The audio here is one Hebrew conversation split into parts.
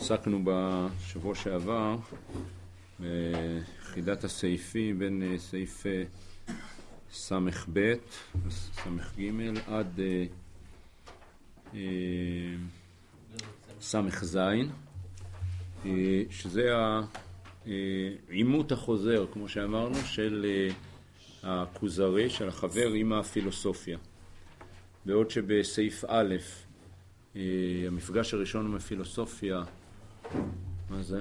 עסקנו בשבוע שעבר בחידת הסעיפים בין סעיף סמך ב' סמך ג' עד סמך זין, שזה העימות החוזר, כמו שאמרנו, של הכוזרי, של החבר עם הפילוסופיה. בעוד שבסעיף א', המפגש הראשון עם הפילוסופיה, מה זה?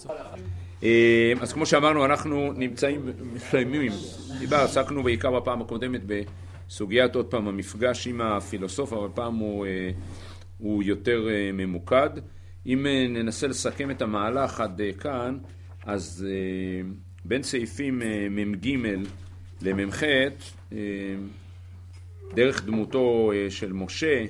אז כמו שאמרנו, אנחנו נמצאים מסיימים. עסקנו בעיקר בפעם הקודמת בסוגיית עוד פעם המפגש עם הפילוסופיה, אבל פעם הוא יותר ממוקד. אם ננסה לסכם את המהלך עד כאן, אז בין סעיפים מ"ג למ"ח, דרך דמותו של משה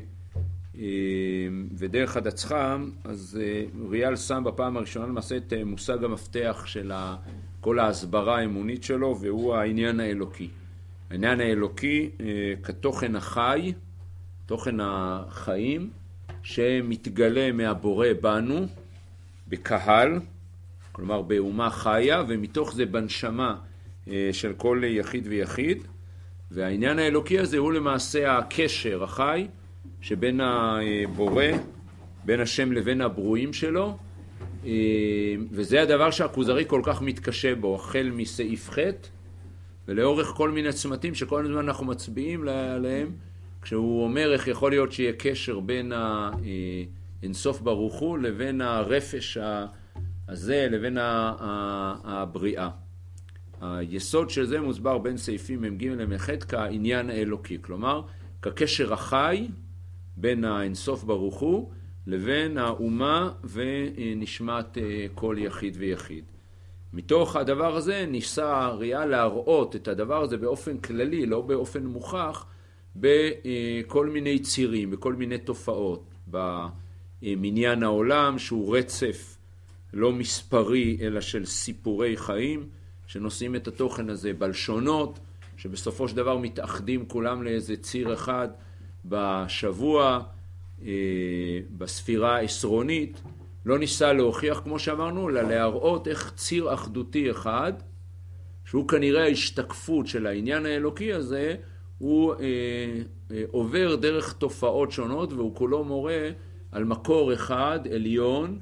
ודרך הדצחם, אז ריאל שם בפעם הראשונה למעשה את מושג המפתח של כל ההסברה האמונית שלו, והוא העניין האלוקי. העניין האלוקי כתוכן החי, תוכן החיים, שמתגלה מהבורא בנו, בקהל, כלומר באומה חיה, ומתוך זה בנשמה של כל יחיד ויחיד. והעניין האלוקי הזה הוא למעשה הקשר החי שבין הבורא, בין השם לבין הברואים שלו, וזה הדבר שהכוזרי כל כך מתקשה בו, החל מסעיף ח' ולאורך כל מיני צמתים שכל הזמן אנחנו מצביעים עליהם, כשהוא אומר איך יכול להיות שיהיה קשר בין האינסוף ברוך הוא לבין הרפש הזה, לבין הבריאה. היסוד של זה מוסבר בין סעיפים מ"ג למ"ח כעניין האלוקי, כלומר כקשר החי בין האינסוף ברוך הוא לבין האומה ונשמת כל יחיד ויחיד. מתוך הדבר הזה ניסה ריאל להראות את הדבר הזה באופן כללי, לא באופן מוכח, בכל מיני צירים, בכל מיני תופעות, במניין העולם שהוא רצף לא מספרי אלא של סיפורי חיים שנושאים את התוכן הזה, בלשונות שבסופו של דבר מתאחדים כולם לאיזה ציר אחד בשבוע, בספירה העשרונית. לא ניסה להוכיח כמו שאמרנו, אלא להראות איך ציר אחדותי אחד, שהוא כנראה ההשתקפות של העניין האלוקי הזה, הוא עובר דרך תופעות שונות, והוא כולו מורה על מקור אחד, עליון,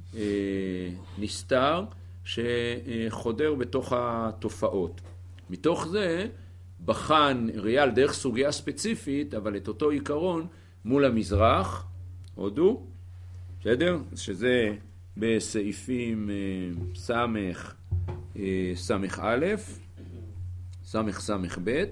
נסתר, שחודר בתוך התופעות. מתוך זה בחן ריאל דרך סוגיה ספציפית, אבל את אותו עיקרון מול המזרח, הודו, בסדר? שזה בסעיפים סמך, סמך א', סמך סמך ב',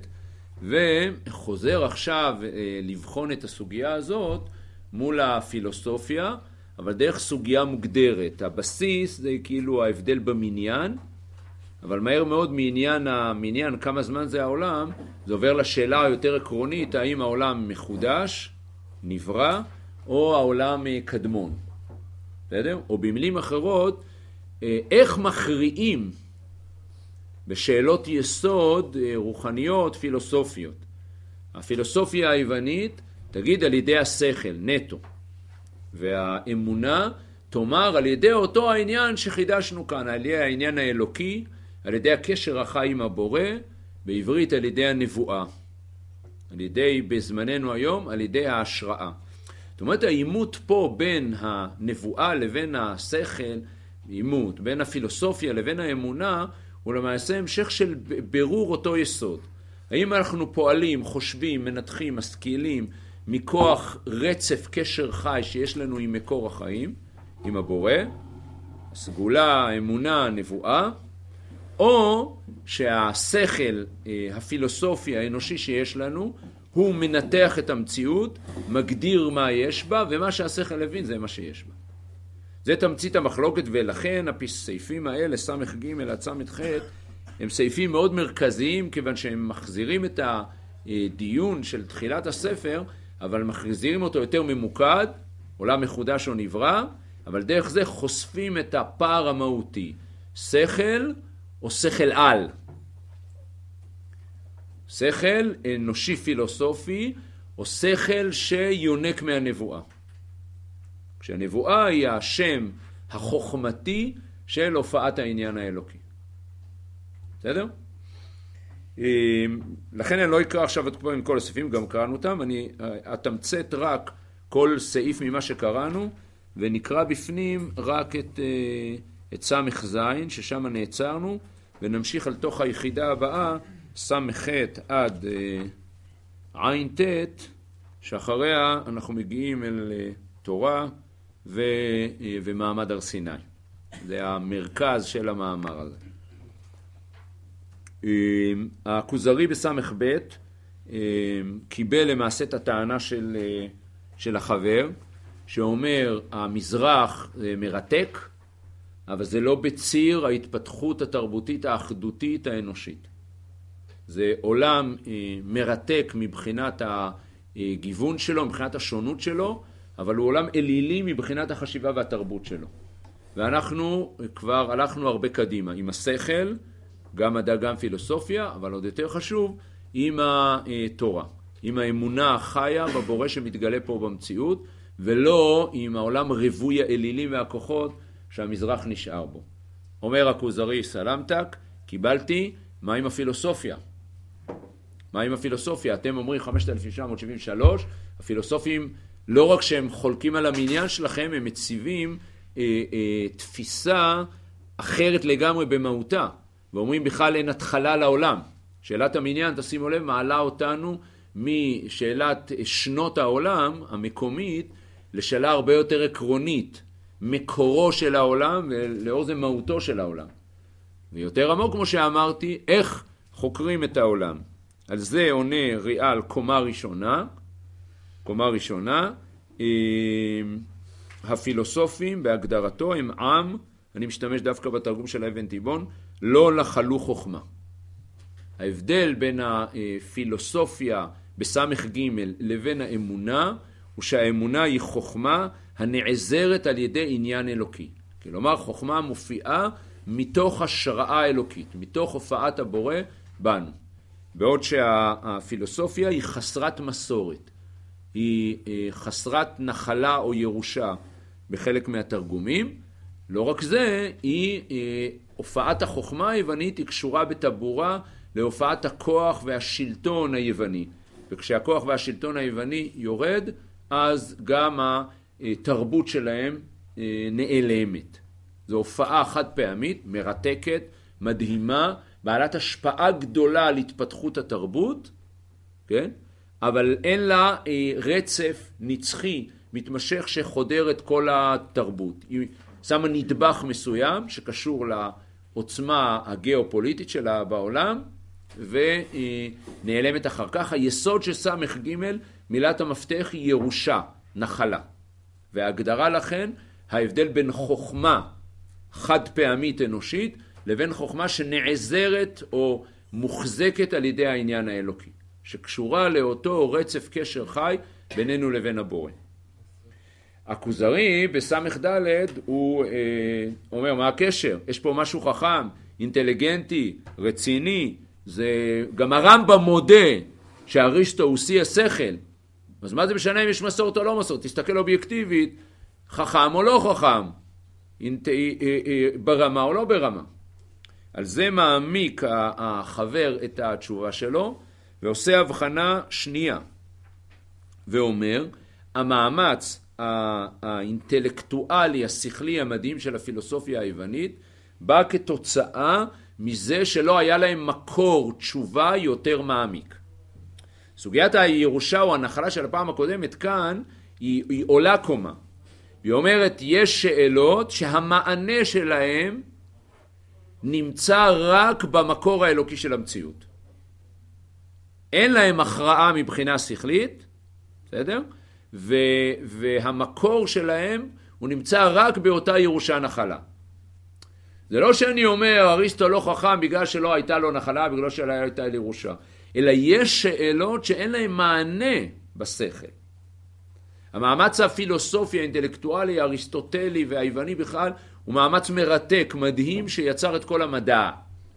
וחוזר עכשיו לבחון את הסוגיה הזאת מול הפילוסופיה, אבל דרך סוגיה מוגדרת. הבסיס זה כאילו ההבדל במניין, אבל מהר מאוד המניין, כמה זמן זה העולם, זה עובר לשאלה היותר עקרונית, האם העולם מחודש, נברא, או העולם קדמון. בסדר? או במילים אחרות, איך מכריעים בשאלות יסוד רוחניות, פילוסופיות. הפילוסופיה היוונית תגיד על ידי השכל, נטו. והאמונה תאמר על ידי אותו העניין שחידשנו כאן, על ידי העניין האלוקי, על ידי הקשר החי עם הבורא, בעברית על ידי הנבואה. על ידי, בזמננו היום, על ידי ההשראה. זאת אומרת, העימות פה בין הנבואה לבין השכל, עימות, בין הפילוסופיה לבין האמונה, הוא למעשה המשך של ברור אותו יסוד. האם אנחנו פועלים, חושבים, מנתחים, משכילים, מכוח רצף קשר חי שיש לנו עם מקור החיים, עם הבורא, הסגולה, האמונה, הנבואה, או שהשכל הפילוסופי האנושי שיש לנו, הוא מנתח את המציאות, מגדיר מה יש בה, ומה שהשכל הבין זה מה שיש בה. זה תמצית המחלוקת, ולכן הסעיפים האלה, סמך ג' עד סמך ח', הם סעיפים מאוד מרכזיים, כיוון שהם מחזירים את הדיון של תחילת הספר, אבל מחזירים אותו יותר ממוקד, עולם מחודש או נברא, אבל דרך זה חושפים את הפער המהותי, שכל או שכל על. שכל אנושי פילוסופי, או שכל שיונק מהנבואה. כשהנבואה היא השם החוכמתי של הופעת העניין האלוקי. בסדר? לכן אני לא אקרא עכשיו את כל הסעיפים, גם קראנו אותם, אני אתמצת רק כל סעיף ממה שקראנו, ונקרא בפנים רק את סמך זין, ששם נעצרנו, ונמשיך על תוך היחידה הבאה, סמך עד עין תת, שאחריה אנחנו מגיעים אל תורה ומעמד הר סיני. זה המרכז של המאמר הזה. הכוזרי בסמך ב' קיבל למעשה את הטענה של החבר, שאומר המזרח מרתק, אבל זה לא בציר ההתפתחות התרבותית האחדותית האנושית. זה עולם מרתק מבחינת הגיוון שלו, מבחינת השונות שלו, אבל הוא עולם אלילי מבחינת החשיבה והתרבות שלו. ואנחנו כבר הלכנו הרבה קדימה, עם השכל, גם מדע, גם פילוסופיה, אבל עוד יותר חשוב, עם התורה, עם האמונה החיה בבורא שמתגלה פה במציאות, ולא עם העולם ריבוי האלילים והכוחות שהמזרח נשאר בו. אומר הכוזרי סלמתק, קיבלתי, מה עם הפילוסופיה? מה עם הפילוסופיה? אתם אומרים 5773, הפילוסופים לא רק שהם חולקים על המניין שלכם, הם מציבים תפיסה אחרת לגמרי במהותה, ואומרים בכלל אין התחלה לעולם. שאלת המניין, תשימו לב, מעלה אותנו משאלת שנות העולם המקומית לשאלה הרבה יותר עקרונית, מקורו של העולם ולאור זה מהותו של העולם. ויותר עמוק, כמו שאמרתי, איך חוקרים את העולם. על זה עונה ריאל קומה ראשונה. קומה ראשונה, הפילוסופים בהגדרתו הם עם, אני משתמש דווקא בתרגום של אבן תיבון, לא נחלו חוכמה. ההבדל בין הפילוסופיה בסמך ג' לבין האמונה, הוא שהאמונה היא חוכמה הנעזרת על ידי עניין אלוקי. כלומר, חוכמה מופיעה מתוך השראה אלוקית, מתוך הופעת הבורא בנו. בעוד שהפילוסופיה היא חסרת מסורת, היא חסרת נחלה או ירושה בחלק מהתרגומים. לא רק זה, היא הופעת החוכמה היוונית היא קשורה בטבורה להופעת הכוח והשלטון היווני. וכשהכוח והשלטון היווני יורד, אז גם התרבות שלהם נעלמת. זו הופעה חד פעמית, מרתקת, מדהימה, בעלת השפעה גדולה על התפתחות התרבות, כן? אבל אין לה רצף נצחי, מתמשך שחודר את כל התרבות. היא שמה נדבך מסוים שקשור לעוצמה הגיאופוליטית שלה בעולם, ונעלמת אחר כך. היסוד של סמך ג' מילת המפתח היא ירושה, נחלה. וההגדרה לכן, ההבדל בין חוכמה חד פעמית אנושית, לבין חוכמה שנעזרת או מוחזקת על ידי העניין האלוקי, שקשורה לאותו רצף קשר חי בינינו לבין הבורא. הכוזרי בסמך ד' הוא אומר, מה הקשר? יש פה משהו חכם, אינטליגנטי, רציני, זה גם הרמב"ם מודה שאריסטו הוא שיא השכל. אז מה זה משנה אם יש מסורת או לא מסורת? תסתכל אובייקטיבית, חכם או לא חכם, ברמה או לא ברמה. על זה מעמיק החבר את התשובה שלו, ועושה הבחנה שנייה, ואומר, המאמץ האינטלקטואלי, השכלי המדהים של הפילוסופיה היוונית, בא כתוצאה מזה שלא היה להם מקור תשובה יותר מעמיק. סוגיית הירושה או הנחלה של הפעם הקודמת כאן, היא עולה קומה. היא אומרת, יש שאלות שהמענה שלהם נמצא רק במקור האלוקי של המציאות. אין להם הכרעה מבחינה שכלית, בסדר? והמקור שלהם הוא נמצא רק באותה ירושה נחלה. זה לא שאני אומר, אריסטו לא חכם בגלל שלא הייתה לו נחלה, בגלל שלא הייתה לו ירושה. אלא יש שאלות שאין להם מענה בשכל. המאמץ הפילוסופי, האינטלקטואלי, האריסטוטלי והיווני בכלל, הוא מאמץ מרתק, מדהים, שיצר את כל המדע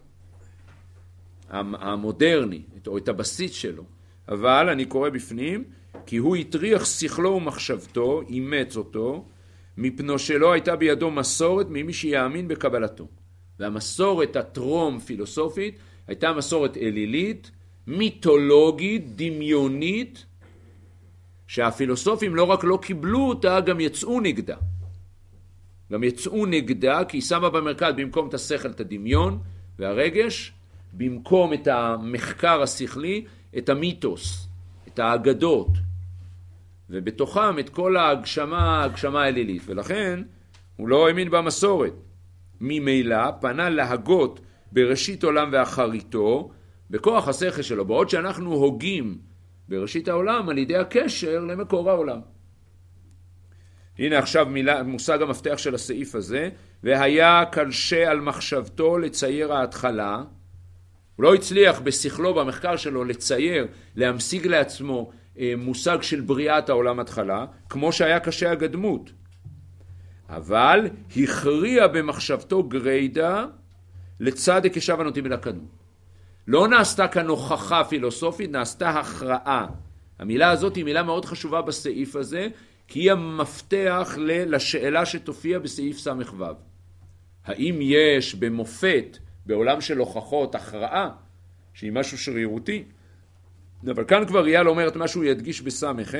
המודרני, או את הבסיס שלו. אבל אני קורא בפנים, כי הוא הטריח שכלו ומחשבתו, אימץ אותו, מפנו שלא הייתה בידו מסורת ממי שיאמין בקבלתו. והמסורת הטרום פילוסופית הייתה מסורת אלילית, מיתולוגית, דמיונית, שהפילוסופים לא רק לא קיבלו אותה, גם יצאו נגדה. גם יצאו נגדה, כי היא שמה במרכז במקום את השכל, את הדמיון והרגש, במקום את המחקר השכלי, את המיתוס, את האגדות, ובתוכם את כל ההגשמה האלילית. ולכן הוא לא האמין במסורת. ממילא פנה להגות בראשית עולם ואחריתו, בכוח השכל שלו, בעוד שאנחנו הוגים בראשית העולם על ידי הקשר למקור העולם. הנה עכשיו מושג המפתח של הסעיף הזה, והיה קשה על מחשבתו לצייר ההתחלה. הוא לא הצליח בשכלו במחקר שלו לצייר, להמשיג לעצמו מושג של בריאת העולם התחלה, כמו שהיה קשה הגדמות. אבל הכריע במחשבתו גרידא לצד כשב הנוטים אל הקדמות. לא נעשתה כאן הוכחה פילוסופית, נעשתה הכרעה. המילה הזאת היא מילה מאוד חשובה בסעיף הזה, כי היא המפתח לשאלה שתופיע בסעיף ס"ו. האם יש במופת, בעולם של הוכחות, הכרעה, שהיא משהו שרירותי? אבל כאן כבר אייל אומר את מה שהוא ידגיש בס"ח,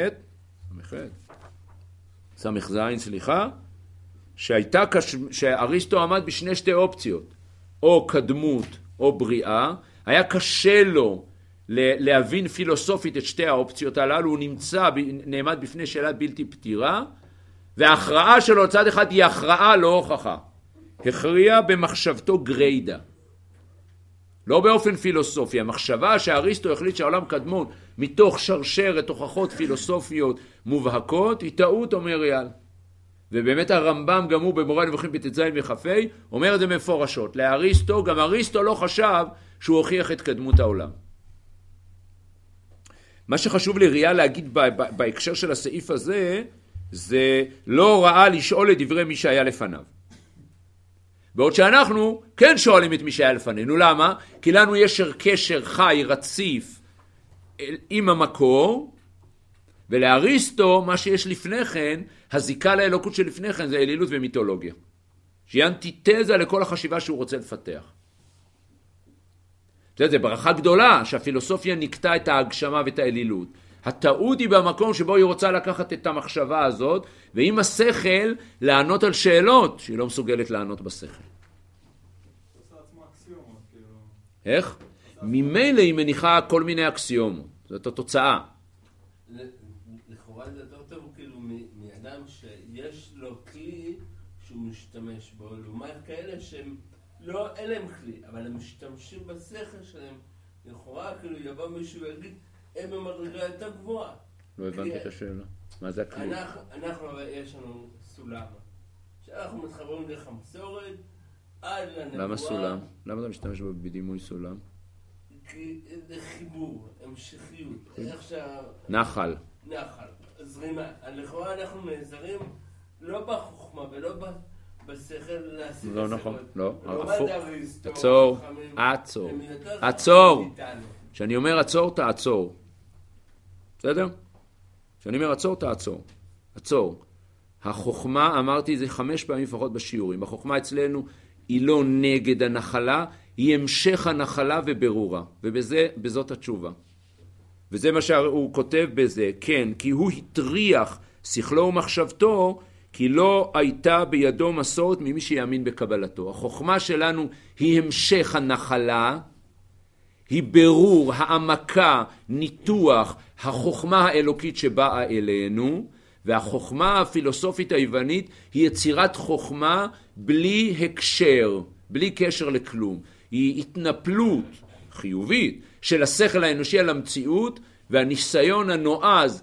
ס"ז, שאריסטו עמד בשתי אופציות, או קדמות או בריאה. היה קשה לו להבין פילוסופית את שתי האופציות הללו, הוא נעמד בפני שאלה בלתי פתירה, וההכרעה שלו צד אחד היא הכרעה לא הוכחה. הכריע במחשבתו גרידא. לא באופן פילוסופי. המחשבה שאריסטו החליט שהעולם קדמון מתוך שרשרת הוכחות פילוסופיות מובהקות, היא טעות, אומר אייל. ובאמת הרמב"ם גם הוא במורה נבוכים פט"ז וכ"ה אומר את זה מפורשות. לאריסטו, גם אריסטו לא חשב שהוא הוכיח את קדמות העולם. מה שחשוב לראיה להגיד בהקשר של הסעיף הזה, זה לא ראה לשאול את דברי מי שהיה לפניו. בעוד שאנחנו כן שואלים את מי שהיה לפנינו. למה? כי לנו יש קשר חי, רציף עם המקור, ולאריסטו מה שיש לפני כן, הזיקה לאלוקות של לפני כן זה אלילות ומיתולוגיה, שהיא אנטיתזה לכל החשיבה שהוא רוצה לפתח. זה ברכה גדולה שהפילוסופיה נקטה את ההגשמה ואת האלילות. הטעות היא במקום שבו היא רוצה לקחת את המחשבה הזאת, ועם השכל לענות על שאלות שהיא לא מסוגלת לענות בשכל. איך? ממילא היא מניחה כל מיני אקסיומות. זאת התוצאה. לכאורה זה יותר טוב כאילו מאדם שיש לו כלי שהוא משתמש בו, לעומת כאלה שהם לא, אין להם כלי, אבל הם משתמשים בשכל שלהם. לכאורה כאילו יבוא מישהו ויגיד, הם במדרגה יותר גבוהה. לא הבנתי את השאלה. מה זה הכלי? אנחנו יש לנו סולם, שאנחנו מתחברים דרך המסורת עד לנבואה. למה סולם? למה אתה משתמש בו בדימוי סולם? כי זה חיבור, המשכיות, איך נחל. זרימה. לכאורה אנחנו נעזרים לא בחוכמה ולא בשכל להשיג לא נכון, לא. עצור. כשאני אומר עצור, תעצור. בסדר? כשאני אומר עצור, תעצור. עצור. החוכמה, אמרתי זה 5 פעמים לפחות בשיעורים. החוכמה אצלנו היא לא נגד הנחלה, היא המשך הנחלה וברורה. ובזאת התשובה. וזה מה שהוא כותב בזה, כן, כי הוא הטריח שכלו ומחשבתו, כי לא הייתה בידו מסורת ממי שיאמין בקבלתו. החוכמה שלנו היא המשך הנחלה, היא ברור, העמקה, ניתוח, החוכמה האלוקית שבאה אלינו, והחוכמה הפילוסופית היוונית היא יצירת חוכמה בלי הקשר, בלי קשר לכלום. היא התנפלות חיובית של השכל האנושי על המציאות, והניסיון הנועז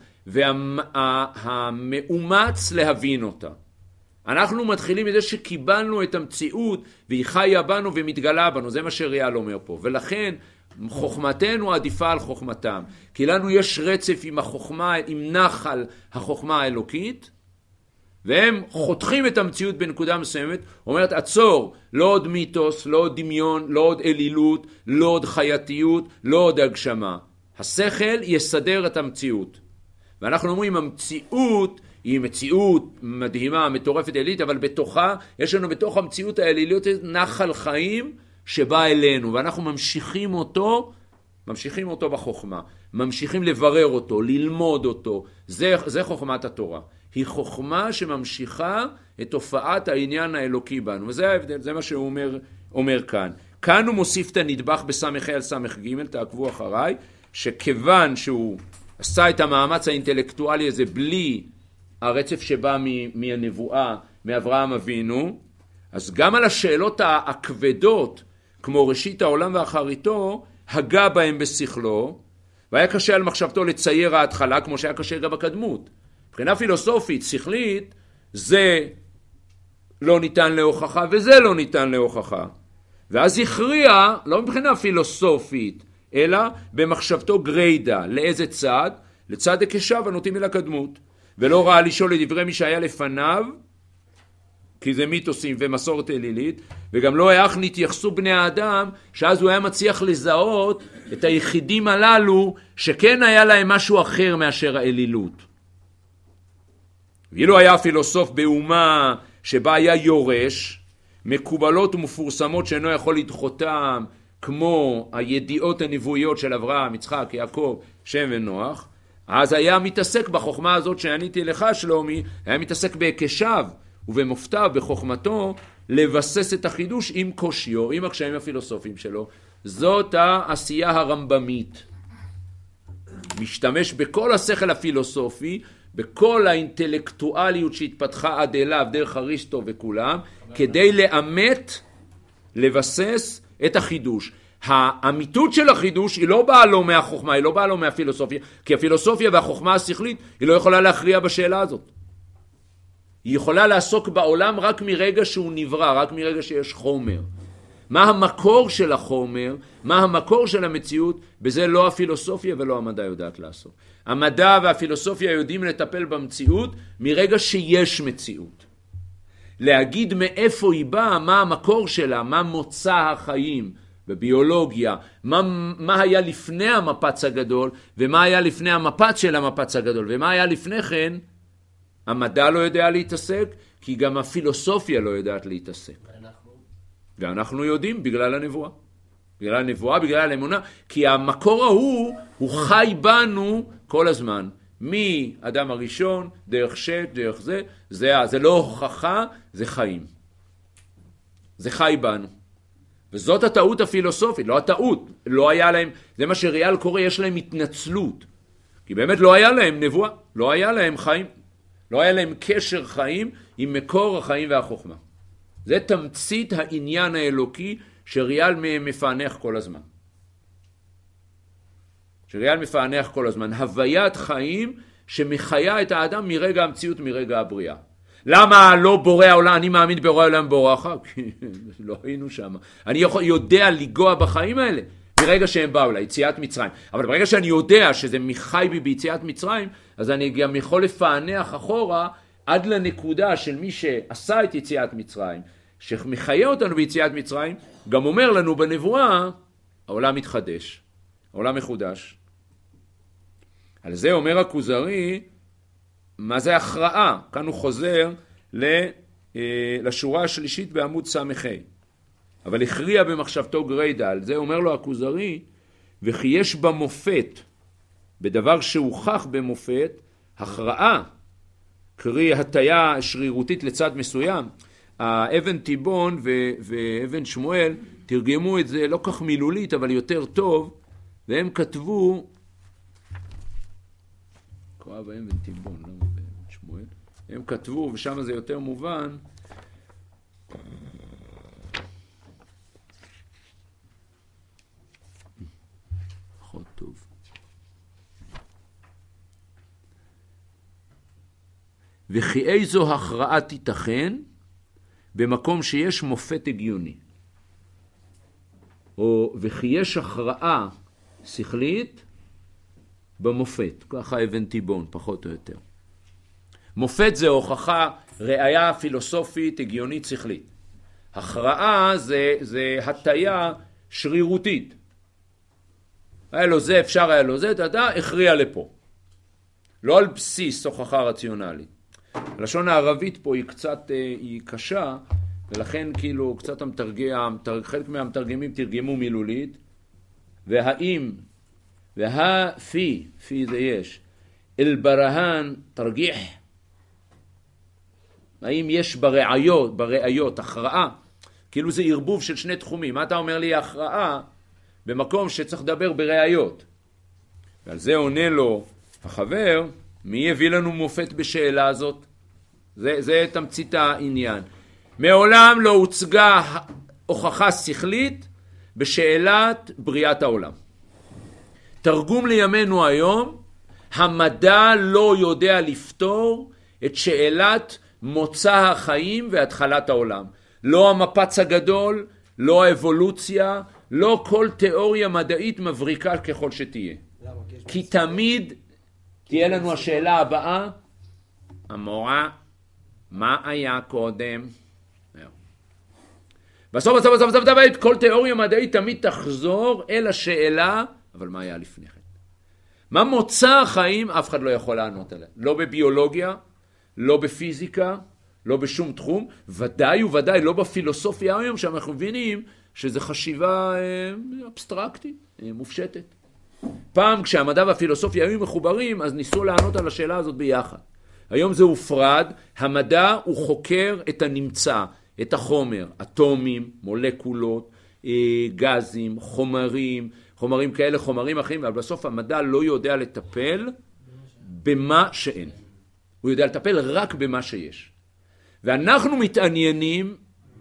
והמאומץ להבין אותה. אנחנו מתחילים מזה שקיבלנו את המציאות והיא חיה בנו ומתגלה בנו, זה מה שריאל אומר פה. ולכן חוכמתנו עדיפה על חוכמתם, כי לנו יש רצף עם החוכמה, עם נחל החוכמה האלוקית, והם חותכים את המציאות בנקודה מסוימת, אומרת עצור, לא עוד מיתוס, לא עוד דמיון, לא עוד אלילות, לא עוד חייתיות, לא עוד הגשמה. השכל יסדר את המציאות. ואנחנו אומרים, המציאות היא מציאות מדהימה, מטורפת אלילית, אבל בתוכה, יש לנו בתוך המציאות האליליות נחל חיים שבא אלינו, ואנחנו ממשיכים אותו בחוכמה, ממשיכים לברר אותו, ללמוד אותו. זה חוכמת התורה. היא חוכמה שממשיכה את תופעת העניין האלוקי בנו, וזה ההבדל, זה מה שהוא אומר כאן. כאן הוא מוסיף את הנדבך בסמך על סמך ג', תעקבו אחריי, שכיוון שהוא עשה את המאמץ האינטלקטואלי הזה בלי הרצף שבא מהנבואה, מאברהם אבינו, אז גם על השאלות הכבדות, כמו ראשית העולם ואחריתו, הגה בהם בשכלו, והיה קשה על מחשבתו לצייר ההתחלה, כמו שהיה קשה גם בקדמות. מבחינה פילוסופית, שכלית, זה לא ניתן להוכחה וזה לא ניתן להוכחה. ואז הכריע, לא מבחינה פילוסופית, אלא במחשבתו גריידה. לאיזה צד? לצד הקשב הנוטים אל הקדמות. ולא ראה לשאול לדברי מי שהיה לפניו, כי זה מיתוסים ומסורת אלילית, וגם לא איך נתייחסו בני האדם, שאז הוא היה מצליח לזהות את היחידים הללו, שכן היה להם משהו אחר מאשר האלילות. ואילו היה פילוסוף באומה שבה היה יורש, מקובלות ומפורסמות שאינו יכול לדחותם, כמו הידיעות הנבואיות של אברהם, יצחק, יעקב, שם ונוח, אז היה מתעסק בחוכמה הזאת שעניתי לך שלומי, היה מתעסק בהיקשיו ובמופתיו, בחוכמתו, לבסס את החידוש עם קושיו, עם הקשיים הפילוסופיים שלו. זאת העשייה הרמב"מית. משתמש בכל השכל הפילוסופי, בכל האינטלקטואליות שהתפתחה עד אליו, דרך אריסטו וכולם, כדי לאמת, לבסס את החידוש. האמיתות של החידוש היא לא באה לו מהחוכמה, היא לא באה לו מהפילוסופיה, כי הפילוסופיה והחוכמה השכלית היא לא יכולה להכריע בשאלה הזאת. היא יכולה לעסוק בעולם רק מרגע שהוא נברא, רק מרגע שיש חומר. מה המקור של החומר, מה המקור של המציאות, בזה לא הפילוסופיה ולא המדע יודעת לעשות. המדע והפילוסופיה יודעים לטפל במציאות מרגע שיש מציאות. להגיד מאיפה היא באה, מה המקור שלה, מה מוצא החיים בביולוגיה, מה היה לפני המפץ הגדול, ומה היה לפני המפץ של המפץ הגדול, ומה היה לפני כן, המדע לא יודע להתעסק, כי גם הפילוסופיה לא יודעת להתעסק. ואנחנו יודעים בגלל הנבואה. בגלל הנבואה, בגלל האמונה, כי המקור הוא חי בנו כל הזמן. מאדם הראשון, דרך שת, דרך זה לא הוכחה, זה חיים. זה חי בנו. וזאת הטעות הפילוסופית, לא הטעות. לא היה להם, זה מה שריאל קורא, יש להם התנצלות. כי באמת לא היה להם נבואה, לא היה להם חיים. לא היה להם קשר חיים עם מקור החיים והחוכמה. זה תמצית העניין האלוקי שריאל מפענח כל הזמן. שריאל מפענח כל הזמן. הוויית חיים שמחיה את האדם מרגע המציאות, מרגע הבריאה. למה לא בורא העולם? אני מאמין בורא העולם בורח. כי לא היינו שם. אני יודע לגוע בחיים האלה מרגע שהם באו ליציאת מצרים. אבל ברגע שאני יודע שזה מחי בי ביציאת מצרים, אז אני גם יכול לפענח אחורה עד לנקודה של מי שעשה את יציאת מצרים, שמחיה אותנו ביציאת מצרים, גם אומר לנו בנבואה, העולם מתחדש, העולם מחודש. על זה אומר הכוזרי, מה זה הכרעה? כאן הוא חוזר לשורה השלישית בעמוד סמכי. אבל הכריע במחשבתו גריידה, על זה אומר לו הכוזרי, וכי יש במופת, בדבר שהוכח במופת, הכרעה, קרי הטיה שרירותית לצד מסוים. האבן תיבון ואבן שמואל תרגמו את זה לא כך מילולית, אבל יותר טוב, והם כתבו, קרא באבן תיבון, לא באבן שמואל, הם כתבו, ושם זה יותר מובן, פחות טוב. וכי איזו הכרעה תיתכן במקום שיש מופת הגיוני. או וכי יש הכרעה שכלית במופת. ככה אבן תיבון, פחות או יותר. מופת זה הוכחה, ראיה פילוסופית, הגיונית, שכלית. הכרעה זה הטיה שרירותית. היה לו זה, אפשר היה לו זה, הכריע לפה. לא על בסיס הוכחה רציונלית. הלשון הערבית פה היא קצת, היא קשה, ולכן כאילו קצת חלק מהמתרגמים תרגמו מילולית, והאם, פי זה יש, אל-ברהן תרגיח, האם יש בראיות, הכרעה, כאילו זה ערבוב של שני תחומים. מה אתה אומר לי הכרעה במקום שצריך לדבר בראיות? ועל זה עונה לו החבר, מי יביא לנו מופת בשאלה הזאת? זה תמצית העניין. מעולם לא הוצגה הוכחה שכלית בשאלת בריאת העולם. תרגום לימינו היום, המדע לא יודע לפתור את שאלת מוצא החיים והתחלת העולם. לא המפץ הגדול, לא האבולוציה, לא כל תיאוריה מדעית מבריקה ככל שתהיה. כי תמיד תהיה לנו השאלה הבאה, המורה, מה היה קודם? בסוף, כל תיאוריה מדעית תמיד תחזור אל השאלה, אבל מה היה לפני כן? מה מוצא החיים? אף אחד לא יכול לענות עליה. לא בביולוגיה, לא בפיזיקה, לא בשום תחום, ודאי וודאי לא בפילוסופיה היום, שאנחנו מבינים שזה חשיבה אבסטרקטית, מופשטת. פעם כשהמדע והפילוסופיה היו מחוברים, אז ניסו לענות על השאלה הזאת ביחד. היום זה הופרד, המדע הוא חוקר את הנמצא, את החומר, אטומים, מולקולות, גזים, חומרים כאלה, חומרים אחרים, אבל בסוף המדע לא יודע לטפל במה שאין. הוא יודע לטפל רק במה שיש. ואנחנו מתעניינים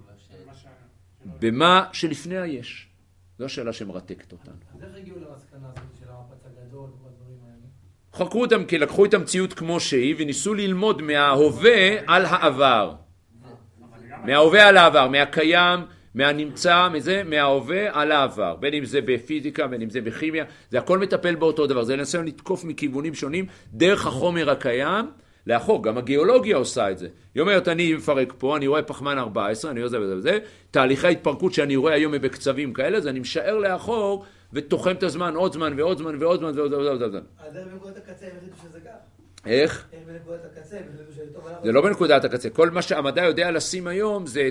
במה שלפני היש. זו השאלה שמרתקת אותנו. אז איך הגיעו למסקנה הזאת של המפץ הגדול ובדברים האלה? חקרו אותם כי לקחו את המציאות כמו שהיא וניסו ללמוד מההווה על העבר. מההווה על העבר, מהקיים, מהנמצא, מההווה על העבר. בין אם זה בפיזיקה, בין אם זה בכימיה, זה הכל מטפל באותו דבר. זה לנסות לתקוף מכיוונים שונים דרך החומר הקיים לאחור. גם הגיאולוגיה עושה את זה. היא אומרת, אני מפרק פה, אני רואה פחמן 14, אני רואה זה וזה וזה. תהליכי התפרקות שאני רואה היום בקצבים כאלה, אז אני משאר לאחור ותוחם את הזמן עוד זמן ועוד זמן ועוד זמן ועוד זמן. אז זה בנקודת הקצה, הם החליטו שזה כך. איך? בנקודת הקצה, הם החליטו שזה טוב עליו. זה לא בנקודת הקצה. כל מה שהמדע יודע לשים היום זה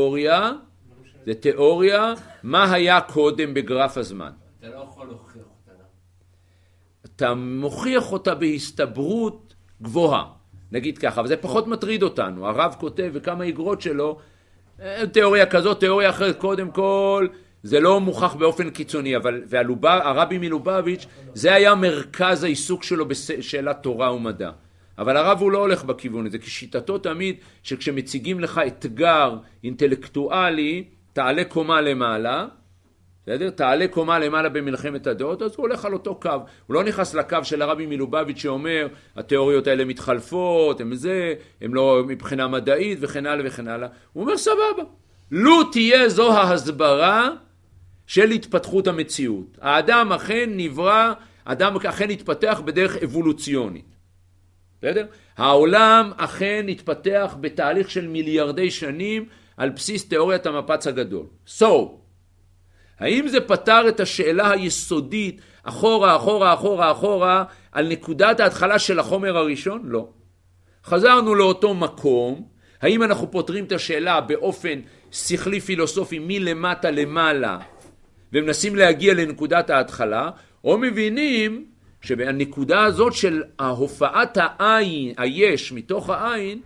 תיאוריה, מה היה קודם בגרף הזמן. אתה לא יכול להוכיח אותה. אתה מוכיח אותה בהסתברות גבוהה. נגיד ככה, אבל זה פחות מטריד אותנו. הרב כותב וכמה איגרות שלו, תיאוריה כזאת, תיאוריה אחרת, קודם כל, זה לא מוכח באופן קיצוני, אבל הרבי מלובביץ' זה היה מרכז העיסוק שלו בשאלת תורה ומדע. אבל הרב הוא לא הולך בכיוון הזה, כי שיטתו תמיד שכשמציגים לך אתגר אינטלקטואלי, תעלה קומה למעלה, בסדר? תעלה קומה למעלה במלחמת הדעות, אז הוא הולך על אותו קו. הוא לא נכנס לקו של הרבי מלובביץ' שאומר, התיאוריות האלה מתחלפות, הם לא מבחינה מדעית וכן הלאה וכן הלאה. הוא אומר, סבבה. לו תהיה זו ההסברה של התפתחות המציאות. האדם אכן נברא, האדם אכן התפתח בדרך אבולוציונית. בסדר? העולם אכן התפתח בתהליך של מיליארדי שנים על בסיס תיאוריית המפץ הגדול. האם זה פתר את השאלה היסודית אחורה על נקודת ההתחלה של החומר הראשון? לא. חזרנו לאותו מקום. האם אנחנו פותרים את השאלה באופן שכלי פילוסופי מלמטה למעלה ומנסים להגיע לנקודת ההתחלה, או מבינים שבנקודה הזאת של הופעת העין, היש מתוך העין,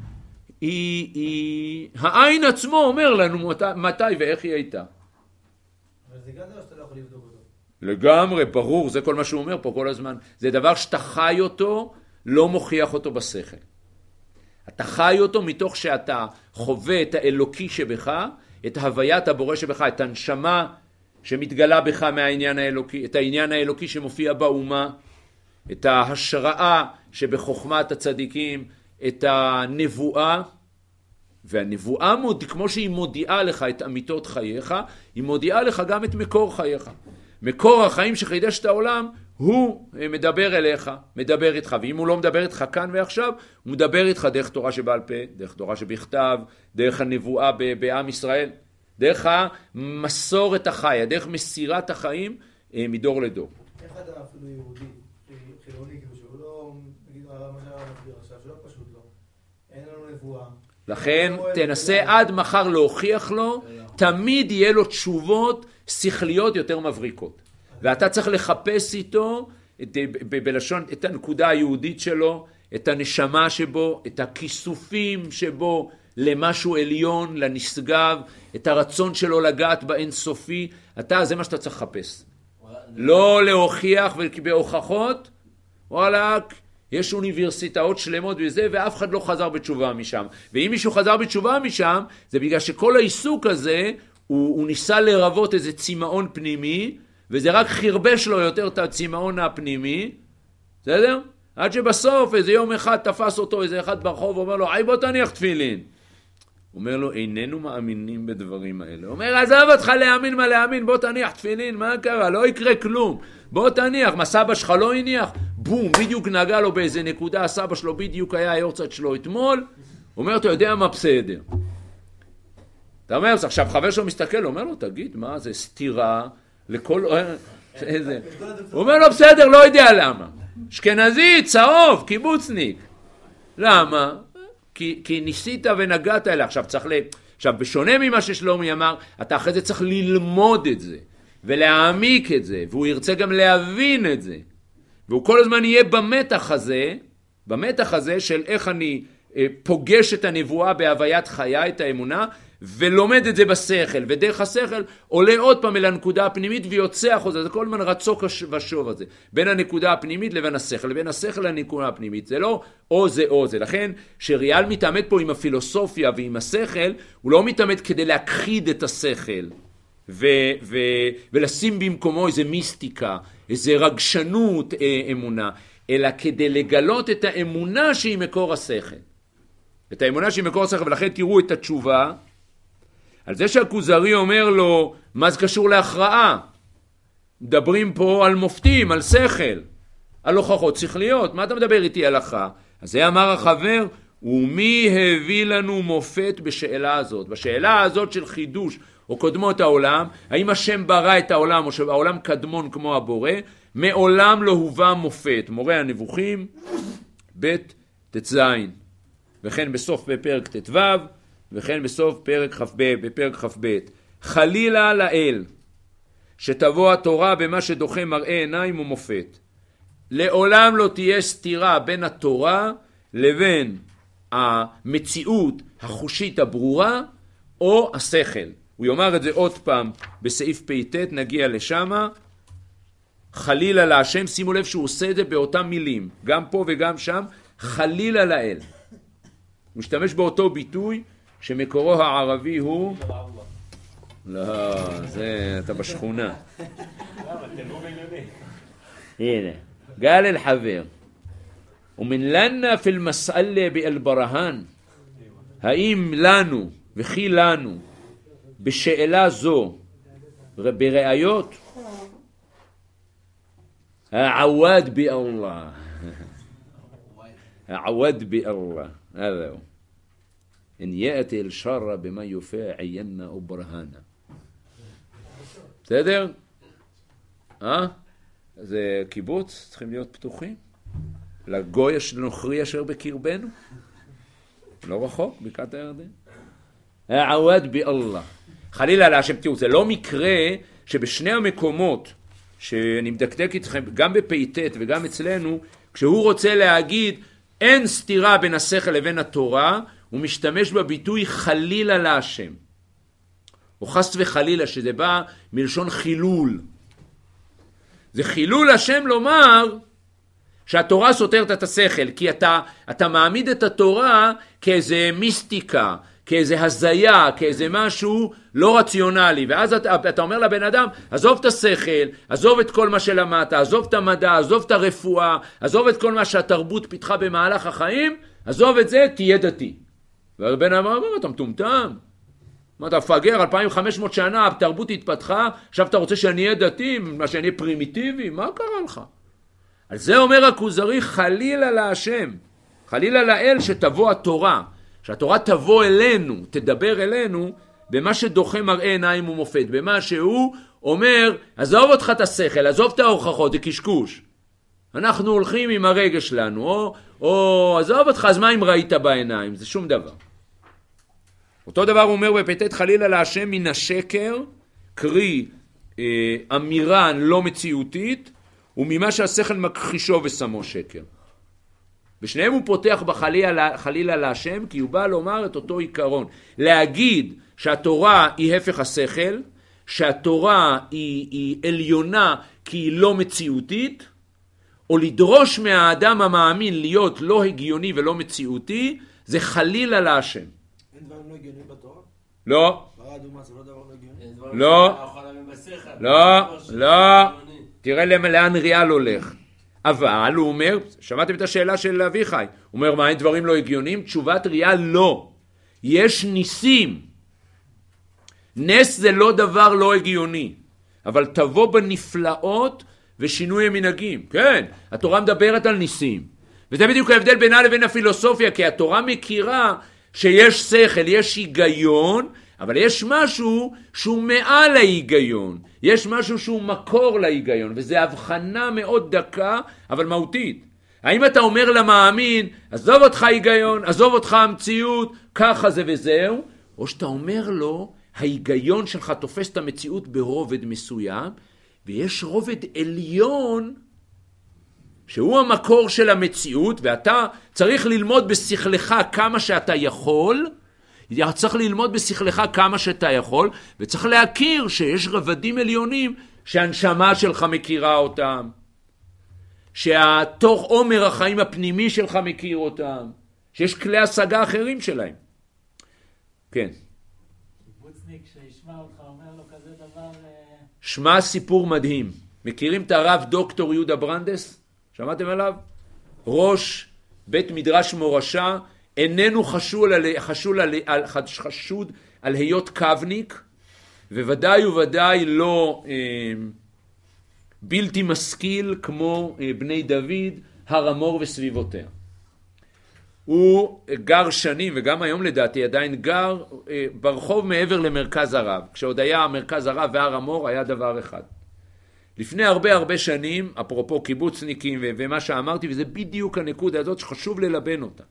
העין עצמו אומר לנו מתי ואיך היא הייתה. אבל זה גם דבר שאתה לא יכול לבדוק אותו. לגמרי, ברור, זה כל מה שהוא אומר פה כל הזמן. זה דבר שאתה חי אותו, לא מוכיח אותו בשכל. אתה חי אותו מתוך שאתה חווה את האלוקי שבך, את הוויית הבורא שבך, את הנשמה שמתגלה בך מהעניין האלוקי, את העניין האלוקי שמופיע באומה, את ההשראה שבחוכמת הצדיקים, את הנבואה, והנבואה כמו שהיא מודיעה לך את אמיתות חייך, היא מודיעה לך גם את מקור חייך. מקור החיים שחידש את העולם, הוא מדבר אליך, מדבר איתך, ואם הוא לא מדבר איתך כאן ועכשיו, הוא מדבר איתך דרך תורה שבעל פה, דרך תורה שבכתב, דרך הנבואה בעם ישראל, דרך המסורת החיה, דרך מסירת החיים מדור לדור. איך אדם אפילו יהודי, חילוני, כאילו שהוא לא, נגיד מה שהרב מסביר עכשיו, שלא פשוט לו, אין לו רפואה. לכן תנסה עד מחר להוכיח לו, תמיד יהיה לו תשובות שכליות יותר מבריקות. ואתה צריך לחפש איתו בלשון את הנקודה היהודית שלו, את הנשמה שבו, את הכיסופים שבו למשהו עליון, לנשגב, את הרצון שלו לגעת באינסופי. זה מה שאתה צריך לחפש. לא להוכיח ובהוכחות, וואלק, יש אוניברסיטאות שלמות וזה, ואף אחד לא חזר בתשובה משם. ואם מישהו חזר בתשובה משם, זה בגלל שכל העיסוק הזה, הוא ניסה לרבות איזה צימאון פנימי, וזה רק חרבש לו יותר את הצימאון הפנימי, בסדר? עד שבסוף איזה יום אחד תפס אותו איזה אחד ברחוב, ואומר לו, בוא תניח תפילין. הוא אומר לו, איננו מאמינים בדברים האלה. הוא אומר, עזב אותך להאמין מה להאמין, בוא תניח תפילין, מה קרה? לא יקרה כלום. בוא תניח, מה סבא שלך לא הניח? בום, בדיוק נגע לו באיזה נקודה, הסבא שלו בדיוק היה היורצייט שלו אתמול. הוא אומר, אתה יודע מה בסדר. אתה אומר, עכשיו חבר שלו מסתכל, הוא אומר לו, תגיד, מה זה סתירה לכל... איזה... הוא אומר לו, בסדר, לא יודע למה. אשכנזי, צהוב, קיבוצניק. למה? כי ניסית ונגעת אליה. עכשיו, בשונה ממה ששלומי אמר, אתה אחרי זה צריך ללמוד את זה, ולהעמיק את זה, והוא ירצה גם להבין את זה. והוא כל הזמן יהיה במתח הזה של איך אני פוגש את הנבואה בהוויית חיה, את האמונה, ולומד את זה בשכל, ודרך השכל עולה עוד פעם אל הנקודה הפנימית ויוצא החוזה. זה כל הזמן רצוק ושוב הזה, בין הנקודה הפנימית לבין השכל, לבין השכל לנקודה הפנימית. זה לא או זה או זה. לכן שריאל מתעמד פה עם הפילוסופיה ועם השכל, הוא לא מתעמד כדי להכחיד את השכל ולשים במקומו איזה מיסטיקה, איזה רגשנות אמונה, אלא כדי לגלות את האמונה שהיא מקור השכל. את האמונה שהיא מקור השכל, ולכן תראו את התשובה. על זה שהכוזרי אומר לו, מה זה קשור להכרעה? מדברים פה על מופתים, על שכל, על הוכחות שכליות. מה אתה מדבר איתי הלכה? אז זה אמר החבר, ומי הביא לנו מופת בשאלה הזאת? בשאלה הזאת של חידוש או קודמות העולם, האם השם ברא את העולם או שהעולם קדמון כמו הבורא? מעולם לא הובא מופת. מורה הנבוכים, ב' ת' וכן בסוף בפרק ט"ו, וכן בסוף בפרק כ"ב. חלילה לאל שתבוא התורה במה שדוחה מראה עיניים ומופת. לעולם לא תהיה סתירה בין התורה לבין המציאות החושית הברורה או השכל. הוא יאמר את זה עוד פעם בסעיף פ"ט, נגיע לשמה. חלילה להשם, שימו לב שהוא עושה את זה באותם מילים, גם פה וגם שם. חלילה לאל, הוא משתמש באותו ביטוי שמקורו הערבי הוא... לא, זה אתה בשכונה. הנה, قال الحبيب ومن لنا في المسألة بالبرهان, האם לנו וכי לנו בשאלה זו בראיות? העווד באללה, העווד באללה, هذا هو. إن يأتي الشر بما يفاء عينا أو برهانا. בסדר? זה קיבוץ, צריכים להיות פתוחים לגוי הנוכרי אשר בקרבנו, לא רחוק, בקעת הירדן. העווד באללה, חלילה להשם. תראו, זה לא מקרה שבשני המקומות שאני מדקדק איתכם, גם בפ"ט וגם אצלנו, כשהוא רוצה להגיד אין סתירה בין השכל לבין התורה, הוא משתמש בביטוי חלילה להשם, או חס וחלילה, שזה בא מלשון חילול. זה חילול השם לומר שהתורה סותרת את השכל, כי אתה מעמיד את התורה כאיזה מיסטיקה, כאיזה הזיה, כאיזה משהו לא רציונלי, ואז אתה אומר לבן אדם, עזוב את השכל, עזוב את כל מה שלמדת, עזוב את המדע, עזוב את הרפואה, עזוב את כל מה שהתרבות פיתחה במהלך החיים, עזוב את זה, תהיה דתי. והבן אדם אומר, אתה מטומטם, מה אתה פגר, 2500 שנה התרבות התפתחה, עכשיו אתה רוצה שאני אהיה דתי, מה שאני אהיה פרימיטיבי, מה קרה לך? על זה אומר הכוזרי, חלילה להשם, חלילה לאל שתבוא התורה, שהתורה תבוא אלינו, תדבר אלינו, במה שדוחה מראה עיניים ומופת, במה שהוא אומר, עזוב אותך את השכל, עזוב את ההוכחות, זה קשקוש. אנחנו הולכים עם הרגש שלנו, או עזוב אותך, אז מה אם ראית בעיניים? זה שום דבר. אותו דבר הוא אומר בפתת חלילה להשם מן השקר, קרי אמירה לא מציאותית, וממה שהשכל מכחישו ושמו שקר. ושניהם הוא פותח בחלילה להשם, כי הוא בא לומר את אותו עיקרון. להגיד שהתורה היא הפך השכל, שהתורה היא עליונה כי היא לא מציאותית, או לדרוש מהאדם המאמין להיות לא הגיוני ולא מציאותי, זה חלילה להשם. אין דברים לא הגיוניים בתורה? לא. ברא אדומה זה לא דבר לא הגיוני? לא. תראה לאן ריאל הולך. אבל הוא אומר, שמעתם את השאלה של אביחי, הוא אומר מה, אין דברים לא הגיוניים? תשובת ריאל לא. יש ניסים. נס זה לא דבר לא הגיוני, אבל תבוא בנפלאות ושינוי המנהגים. כן, התורה מדברת על ניסים. וזה בדיוק ההבדל בינה לבין הפילוסופיה, כי התורה מכירה שיש שכל, יש היגיון, אבל יש משהו שהוא מעל ההיגיון. יש משהו שהוא מקור להיגיון, וזו הבחנה מאוד דקה, אבל מהותית. האם אתה אומר למאמין, עזוב אותך היגיון, עזוב אותך המציאות, ככה זה וזהו, או שאתה אומר לו, ההיגיון שלך תופס את המציאות ברובד מסוים, ויש רובד עליון, שהוא המקור של המציאות, ואתה צריך ללמוד בשכלך כמה שאתה יכול, צריך ללמוד בשכלך כמה שאתה יכול, וצריך להכיר שיש רבדים עליונים שהנשמה שלך מכירה אותם, שהתוך עומר החיים הפנימי שלך מכיר אותם, שיש כלי השגה אחרים שלהם. כן. קיבוצניק שישמע אותך אומר לו כזה דבר... שמע סיפור מדהים. מכירים את הרב דוקטור יהודה ברנדס? שמעתם עליו? ראש בית מדרש מורשה, איננו חשוד על היות קבניק, וודאי וודאי לא בלתי משכיל כמו בני דוד, הר המור וסביבותיה. הוא גר שנים, וגם היום לדעתי עדיין גר ברחוב מעבר למרכז הרב. כשעוד היה מרכז הרב והר המור היה דבר אחד. לפני הרבה שנים, אפרופו קיבוצניקים ומה שאמרתי, וזה בדיוק הנקודה הזאת שחשוב ללבן אותה.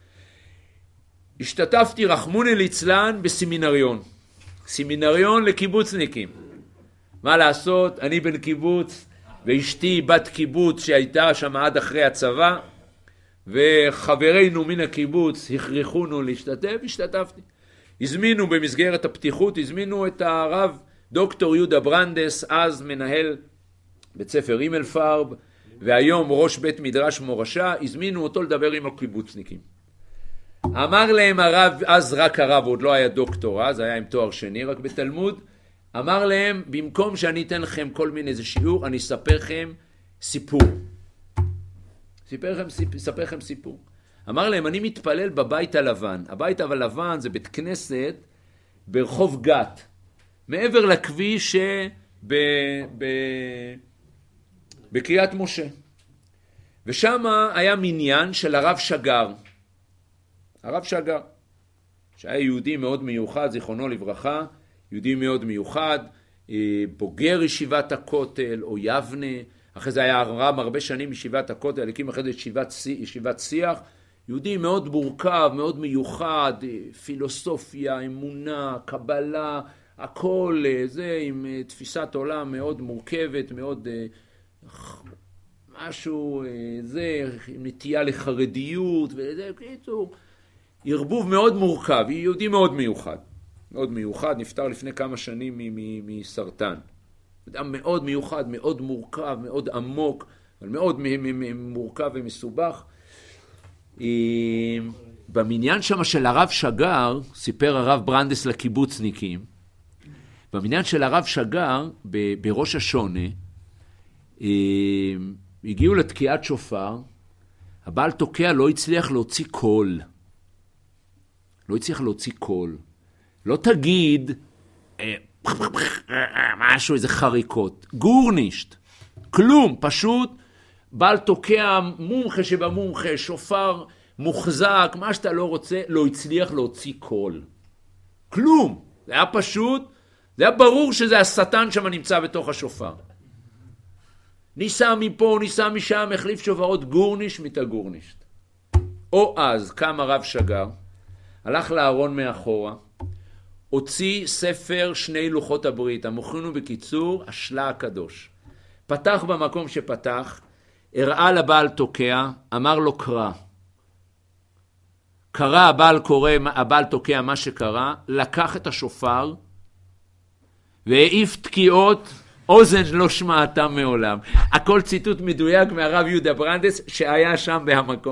השתתפתי רחמוני ליצלן בסמינריון. סמינריון לקיבוצניקים. מה לעשות? אני בן קיבוץ, ואשתי בת קיבוץ שהייתה שם עד אחרי הצבא, וחברינו מן הקיבוץ הכריחונו להשתתף, השתתפתי. הזמינו במסגרת הפתיחות, הזמינו את הרב דוקטור יהודה ברנדס, אז מנהל בית ספר הימלפרב, והיום ראש בית מדרש מורשה, הזמינו אותו לדבר עם הקיבוצניקים. אמר להם הרב, אז רק הרב, עוד לא היה דוקטור, אז היה עם תואר שני רק בתלמוד, אמר להם, במקום שאני אתן לכם כל מיני איזה שיעור, אני אספר לכם סיפור. אספר לכם סיפור. אמר להם, אני מתפלל בבית הלבן. הבית הלבן זה בית כנסת ברחוב גת. מעבר לכביש בקריית משה. ושם היה מניין של הרב שגר. הרב שגר, שהיה יהודי מאוד מיוחד, זיכרונו לברכה, יהודי מאוד מיוחד, בוגר ישיבת הכותל או יבנה, אחרי זה היה הרב הרבה שנים ישיבת הכותל, הקים אחרי זה ישיבת שיח, יהודי מאוד מורכב, מאוד מיוחד, פילוסופיה, אמונה, קבלה, הכל זה עם תפיסת עולם מאוד מורכבת, מאוד משהו, זה עם נטייה לחרדיות, וזה קיצור, ערבוב מאוד מורכב, יהודי מאוד מיוחד. מאוד מיוחד, נפטר לפני כמה שנים מסרטן. אדם מאוד מיוחד, מאוד מורכב, מאוד עמוק, אבל מאוד מורכב ומסובך. במניין שם של הרב שגר, סיפר הרב ברנדס לקיבוצניקים, במניין של הרב שגר, בראש השונה, הגיעו לתקיעת שופר, הבעל תוקע לא הצליח להוציא קול. לא הצליח להוציא קול. לא תגיד משהו, איזה חריקות. גורנישט. כלום, פשוט בעל תוקע מומחה שבמומחה, שופר מוחזק, מה שאתה לא רוצה, לא הצליח להוציא קול. כלום. זה היה פשוט, זה היה ברור שזה השטן שם נמצא בתוך השופר. ניסה מפה, ניסה משם, החליף שוברות גורניש מתגורנישט. או אז קם הרב שגר, הלך לארון מאחורה, הוציא ספר שני לוחות הברית, המוכרנו בקיצור, השלה הקדוש. פתח במקום שפתח, הראה לבעל תוקע, אמר לו קרא. קרא הבעל תוקע מה שקרא, לקח את השופר, והעיף תקיעות, אוזן לא שמעתם מעולם. הכל ציטוט מדויק מהרב יהודה ברנדס, שהיה שם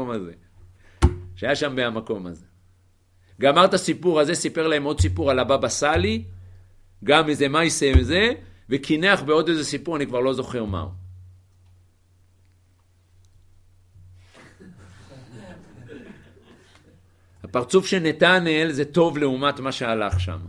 במקום הזה. גמר את הסיפור הזה, סיפר להם עוד סיפור על הבבא סאלי, גם איזה מייסה וזה, וכינח בעוד איזה סיפור, אני כבר לא זוכר מהו. הפרצוף של נתנאל זה טוב לעומת מה שהלך שם.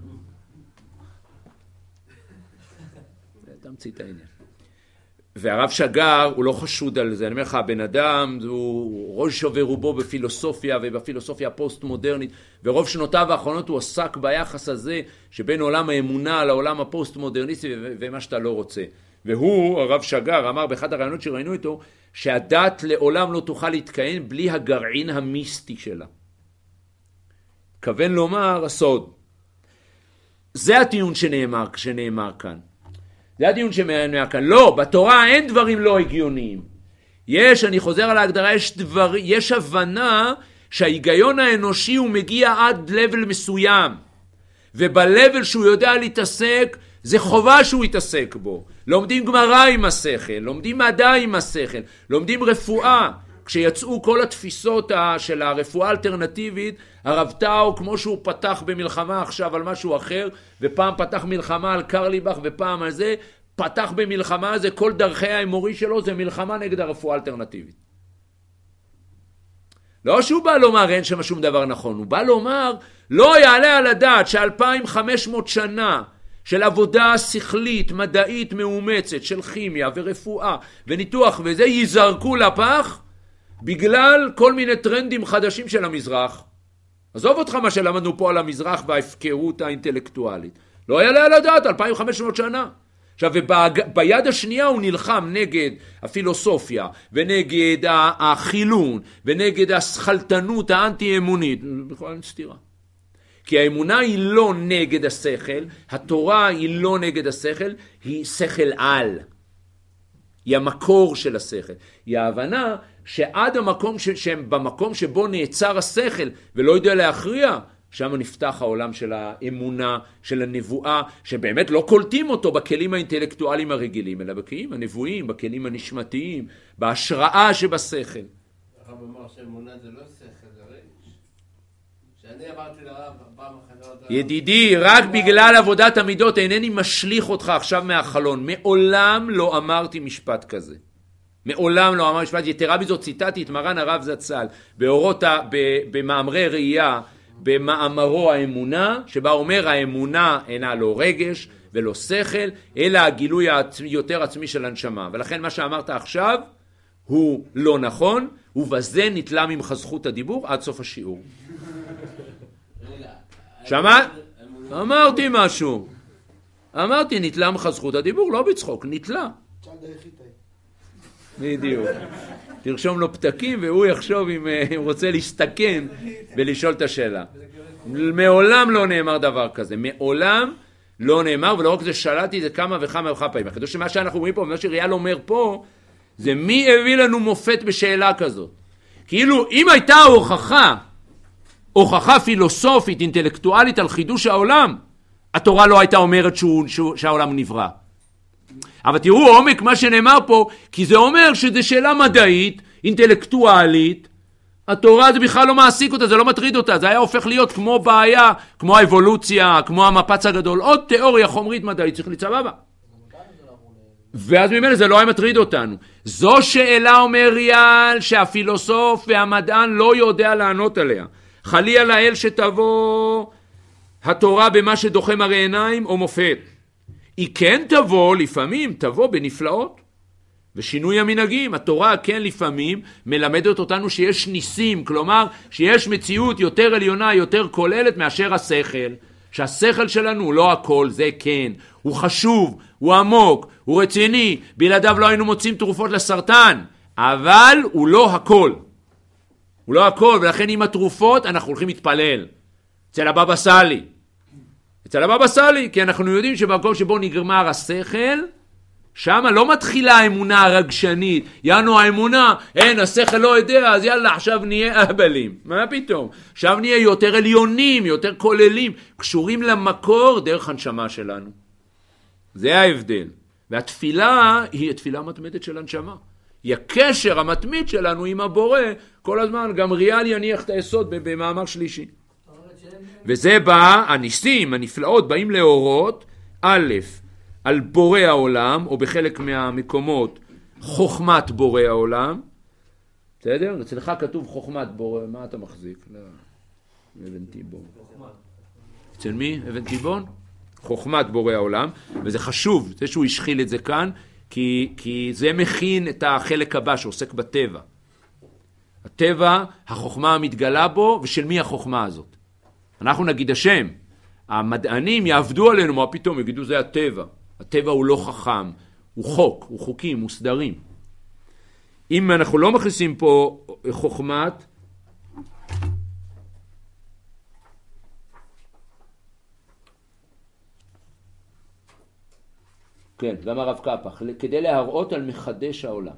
זה תמצית העניין. והרב שגר הוא לא חשוד על זה, אני אומר לך, הבן אדם הוא ראש ורובו בפילוסופיה ובפילוסופיה הפוסט-מודרנית, ורוב שנותיו האחרונות הוא עסק ביחס הזה שבין עולם האמונה לעולם הפוסט-מודרניסטי ומה שאתה לא רוצה. והוא, הרב שגר, אמר באחד הרעיונות שראינו איתו, שהדת לעולם לא תוכל להתקיים בלי הגרעין המיסטי שלה. כוון לומר הסוד. זה הטיעון שנאמר כאן. זה הדיון שמעניין כאן. לא, בתורה אין דברים לא הגיוניים. אני חוזר על ההגדרה, יש הבנה שההיגיון האנושי הוא מגיע עד לבל מסוים. ובלבל שהוא יודע להתעסק, זה חובה שהוא יתעסק בו. לומדים גמרא עם השכל, לומדים מדע עם השכל, לומדים רפואה. כשיצאו כל התפיסות של הרפואה האלטרנטיבית, הרב טאו, כמו שהוא פתח במלחמה עכשיו על משהו אחר, ופעם פתח מלחמה על קרליבך, ופעם על זה, פתח במלחמה הזה, כל דרכי האמורי שלו, זה מלחמה נגד הרפואה האלטרנטיבית. לא שהוא בא לומר אין שם שום דבר נכון, הוא בא לומר, לא יעלה על הדעת ש2500 שנה של עבודה שכלית, מדעית, מאומצת, של כימיה ורפואה וניתוח וזה, יזרקו לפח, בגלל כל מיני טרנדים חדשים של המזרח. עזוב אותך מה שלמדנו פה על המזרח וההפקרות האינטלקטואלית. לא יעלה על הדעת, 2500 שנה. עכשיו, וביד השנייה הוא נלחם נגד הפילוסופיה, ונגד החילון, ונגד הסכלתנות האנטי-אמונית. בכלל אין סתירה. כי האמונה היא לא נגד השכל, התורה היא לא נגד השכל, היא שכל על. היא המקור של השכל. היא ההבנה שעד המקום במקום שבו נעצר השכל ולא יודע להכריע, שם נפתח העולם של האמונה, של הנבואה, שבאמת לא קולטים אותו בכלים האינטלקטואליים הרגילים, אלא בכלים הנבואיים, בכלים הנשמתיים, בהשראה שבשכל. הרב אמר שאמונה זה לא שכל, זה רגש. שאני אמרתי לרב פעם אחת... ידידי, רק בגלל עבודת המידות אינני משליך אותך עכשיו מהחלון. מעולם לא אמרתי משפט כזה. מעולם לא אמר משפט. יתרה מזאת, ציטטתי את מרן הרב זצ"ל במאמרי ראייה, במאמרו האמונה, שבה אומר האמונה אינה לא רגש ולא שכל, אלא הגילוי יותר עצמי של הנשמה. ולכן מה שאמרת עכשיו הוא לא נכון, ובזה נתלה ממך זכות הדיבור עד סוף השיעור. שמעת? אמרתי משהו. אמרתי נתלה ממך זכות הדיבור, לא בצחוק, נתלה. בדיוק. תרשום לו פתקים והוא יחשוב אם רוצה להסתכן ולשאול את השאלה. מעולם לא נאמר דבר כזה. מעולם לא נאמר, ולא רק זה שלטתי, זה כמה וכמה פעמים. הקדוש שמה שאנחנו אומרים פה, ומה שריאל אומר פה, זה מי הביא לנו מופת בשאלה כזאת. כאילו אם הייתה הוכחה פילוסופית, אינטלקטואלית על חידוש העולם, התורה לא הייתה אומרת שהעולם נברא. אבל תראו עומק מה שנאמר פה, כי זה אומר שזה שאלה מדעית, אינטלקטואלית, התורה זה בכלל לא מעסיק אותה, זה לא מטריד אותה, זה היה הופך להיות כמו בעיה, כמו האבולוציה, כמו המפץ הגדול, עוד תיאוריה חומרית מדעית, צריך לצבבה. ואז ממילא זה לא היה מטריד אותנו. זו שאלה אומר ריאל שהפילוסוף והמדען לא יודע לענות עליה. חלילה לאל שתבוא התורה במה שדוחה מראה עיניים או מופת. היא כן תבוא, לפעמים תבוא בנפלאות ושינוי המנהגים. התורה כן לפעמים מלמדת אותנו שיש ניסים, כלומר שיש מציאות יותר עליונה, יותר כוללת מאשר השכל. שהשכל שלנו הוא לא הכל, זה כן, הוא חשוב, הוא עמוק, הוא רציני, בלעדיו לא היינו מוצאים תרופות לסרטן, אבל הוא לא הכל. הוא לא הכל, ולכן עם התרופות אנחנו הולכים להתפלל. אצל הבבא סאלי. אצל הבבא סאלי, כי אנחנו יודעים שבמקום שבו נגמר השכל, שם לא מתחילה האמונה הרגשנית. יענו האמונה, אין, השכל לא יודע, אז יאללה, עכשיו נהיה אהבלים. מה פתאום? עכשיו נהיה יותר עליונים, יותר כוללים, קשורים למקור דרך הנשמה שלנו. זה ההבדל. והתפילה היא התפילה מתמדת של הנשמה. היא הקשר המתמיד שלנו עם הבורא, כל הזמן, גם ריאל יניח את היסוד במאמר שלישי. וזה בא, הניסים, הנפלאות, באים להורות, א', על בורא העולם, או בחלק מהמקומות, חוכמת בורא העולם. בסדר? אצלך כתוב חוכמת בורא, מה אתה מחזיק? לא, אבן תיבון. אצל מי? אבן תיבון? חוכמת בורא העולם, וזה חשוב, זה שהוא השחיל את זה כאן, כי זה מכין את החלק הבא שעוסק בטבע. הטבע, החוכמה המתגלה בו, ושל מי החוכמה הזאת? אנחנו נגיד השם. המדענים יעבדו עלינו, מה פתאום? יגידו זה הטבע. הטבע הוא לא חכם, הוא חוק, הוא חוקים, הוא סדרים. אם אנחנו לא מכניסים פה חוכמת, כן, גם הרב קפח, כדי להראות על מחדש העולם.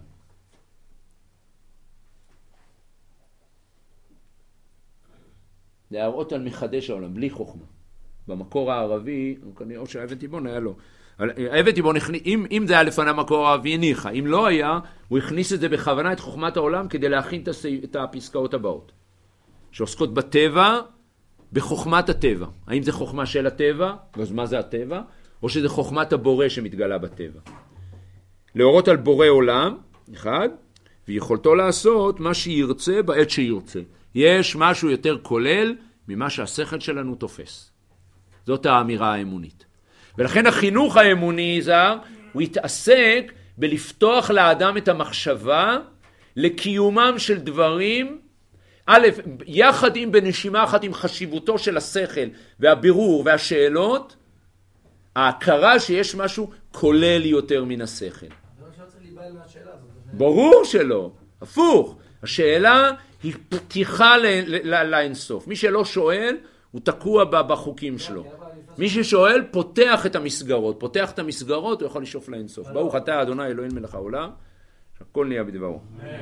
להראות על מחדש העולם, בלי חוכמה. במקור הערבי, או שהאבן תיבון היה לו. האבן תיבון, אם זה היה לפני המקור הערבי, הניחה. אם לא היה, הוא הכניס את זה בכוונה, את חוכמת העולם, כדי להכין את הפסקאות הבאות. שעוסקות בטבע, בחוכמת הטבע. האם זה חוכמה של הטבע? אז מה זה הטבע? או שזה חוכמת הבורא שמתגלה בטבע. להורות על בורא עולם, אחד, ויכולתו לעשות מה שירצה בעת שירצה. יש משהו יותר כולל ממה שהשכל שלנו תופס. זאת האמירה האמונית. ולכן החינוך האמוני זר, הוא יתעסק בלפתוח לאדם את המחשבה לקיומם של דברים, א', יחד עם בנשימה אחת עם חשיבותו של השכל והבירור והשאלות, ההכרה שיש משהו כולל יותר מן השכל. זה מה שרוצה להיבהל מהשאלה הזאת. ברור שלא, הפוך. השאלה היא פתיחה לאינסוף. מי שלא שואל, הוא תקוע בחוקים שלו. מי ששואל, פותח את המסגרות. פותח את המסגרות, הוא יכול לשאוף לאינסוף. ברוך אתה, אדוני אלוהים מלך העולם, שהכל נהיה בדברו.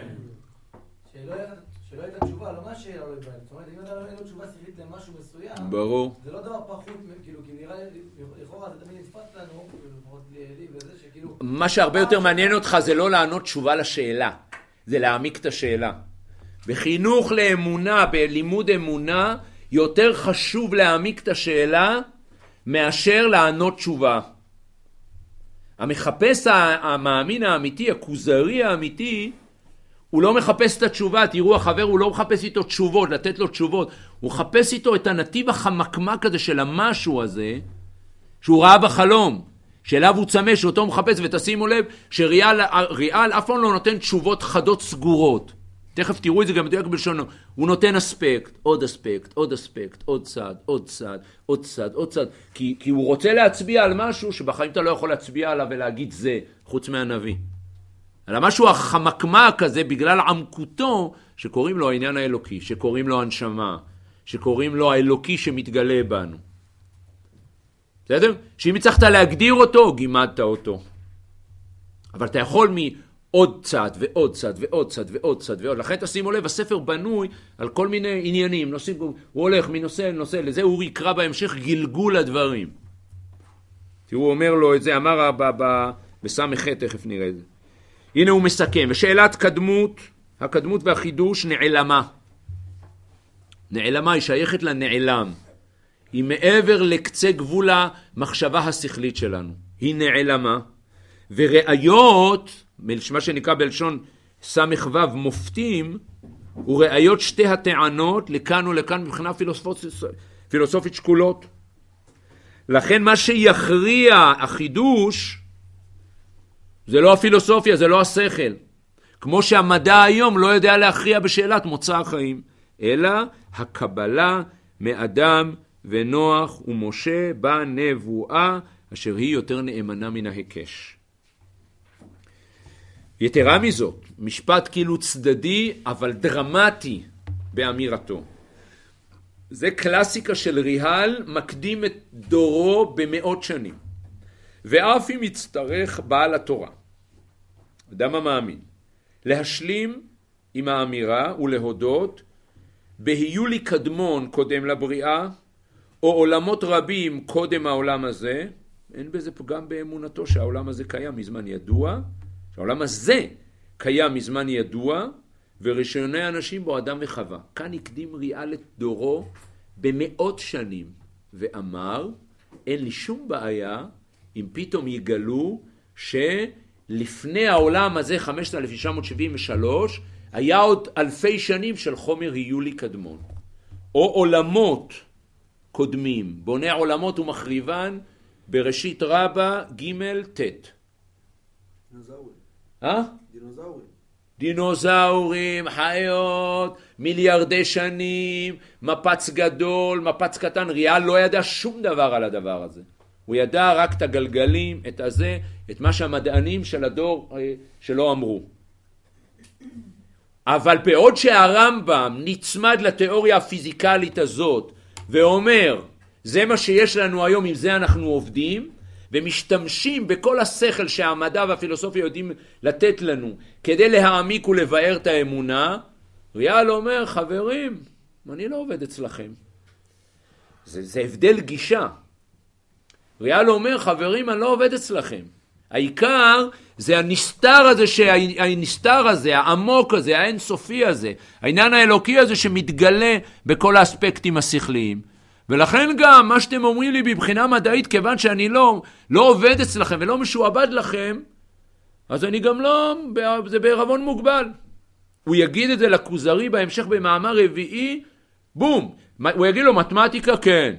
שלא הייתה תשובה, לא מה השאלה לא יבהל. זאת אומרת, אם אתה לא הייתה תשובה שכלית למשהו מסוים, ברור. זה לא דבר פחות, כאילו, כי נראה לי, לכאורה זה תמיד נתפס לנו, לפחות לי וזה, שכאילו... מה שהרבה יותר מעניין אותך זה לא לענות תשובה לשאלה, זה להעמיק את השאלה. בחינוך לאמונה, בלימוד אמונה, יותר חשוב להעמיק את השאלה מאשר לענות תשובה. המחפש המאמין האמיתי, הכוזרי האמיתי, הוא לא מחפש את התשובה. תראו, החבר הוא לא מחפש איתו תשובות, לתת לו תשובות. הוא מחפש איתו את הנתיב החמקמק הזה של המשהו הזה, שהוא ראה בחלום, שאליו הוא צמא, שאותו מחפש, ותשימו לב שריאל אף פעם לא נותן תשובות חדות סגורות. תכף תראו את זה גם מדויק בלשונו. הוא נותן אספקט, עוד אספקט, עוד אספקט, עוד צד, עוד צד, עוד צד, עוד צד. כי הוא רוצה להצביע על משהו שבחיים אתה לא יכול להצביע עליו ולהגיד זה, חוץ מהנביא. על המשהו החמקמק הזה בגלל עמקותו שקוראים לו העניין האלוקי, שקוראים לו הנשמה, שקוראים לו האלוקי שמתגלה בנו. בסדר? שאם הצלחת להגדיר אותו, גימדת אותו. אבל אתה יכול מעוד צד ועוד צד ועוד צד ועוד צד ועוד. לכן תשימו לב, הספר בנוי על כל מיני עניינים. נושאים, הוא הולך מנושא לנושא, לזה הוא יקרא בהמשך גלגול הדברים. תראו, הוא אומר לו את זה, אמר בסמ"ח, תכף נראה את זה. הנה הוא מסכם, ושאלת קדמות, הקדמות והחידוש נעלמה. נעלמה היא שייכת לנעלם. היא מעבר לקצה גבול המחשבה השכלית שלנו. היא נעלמה. וראיות, מה שנקרא בלשון סמ"ו מופתים, וראיות שתי הטענות לכאן ולכאן מבחינה פילוסופית שקולות. לכן מה שיכריע החידוש, זה לא הפילוסופיה, זה לא השכל. כמו שהמדע היום לא יודע להכריע בשאלת מוצא החיים, אלא הקבלה מאדם ונוח ומשה בנבואה, אשר היא יותר נאמנה מן ההיקש. יתרה מזאת, משפט כאילו צדדי, אבל דרמטי באמירתו. זה קלאסיקה של ריהל, מקדים את דורו במאות שנים. ואף אם יצטרך בעל התורה, אדם המאמין, להשלים עם האמירה ולהודות, בהיו לי קדמון קודם לבריאה, או עולמות רבים קודם העולם הזה, אין בזה פגם באמונתו שהעולם הזה קיים מזמן ידוע, שהעולם הזה קיים מזמן ידוע, וראשוני האנשים בו אדם וחווה. כאן הקדים ריהל את דורו במאות שנים, ואמר, אין לי שום בעיה אם פתאום יגלו שלפני העולם הזה 5973 היה עוד אלפי שנים של חומר היו לי קדמון, או עולמות קודמים, בונה עולמות ומחריבן, בראשית רבה ג' ט'. דינוזאורים, חיות, מיליארדי שנים, מפץ גדול, מפץ קטן. ריהל לא ידע שום דבר על הדבר הזה. הוא ידע רק את הגלגלים, את הזה, את מה שהמדענים של הדור שלא אמרו. אבל בעוד שהרמב"ם נצמד לתיאוריה הפיזיקלית הזאת, ואומר, זה מה שיש לנו היום, עם זה אנחנו עובדים, ומשתמשים בכל השכל שהמדע והפילוסופיה יודעים לתת לנו, כדי להעמיק ולבאר את האמונה, ריהל אומר, חברים, אני לא עובד אצלכם. זה הבדל גישה. ריהל אומר, חברים, אני לא עובד אצלכם. העיקר זה הנסתר הזה, הנסתר הזה, העמוק הזה, האינסופי הזה, העניין האלוקי הזה שמתגלה בכל האספקטים השכליים. ולכן גם מה שאתם אומרים לי בבחינה מדעית, כיוון שאני לא עובד אצלכם ולא משועבד לכם, אז אני גם לא, זה בערבון מוגבל. הוא יגיד את זה לכוזרי בהמשך במאמר רביעי, בום, הוא יגיד לו מתמטיקה כן,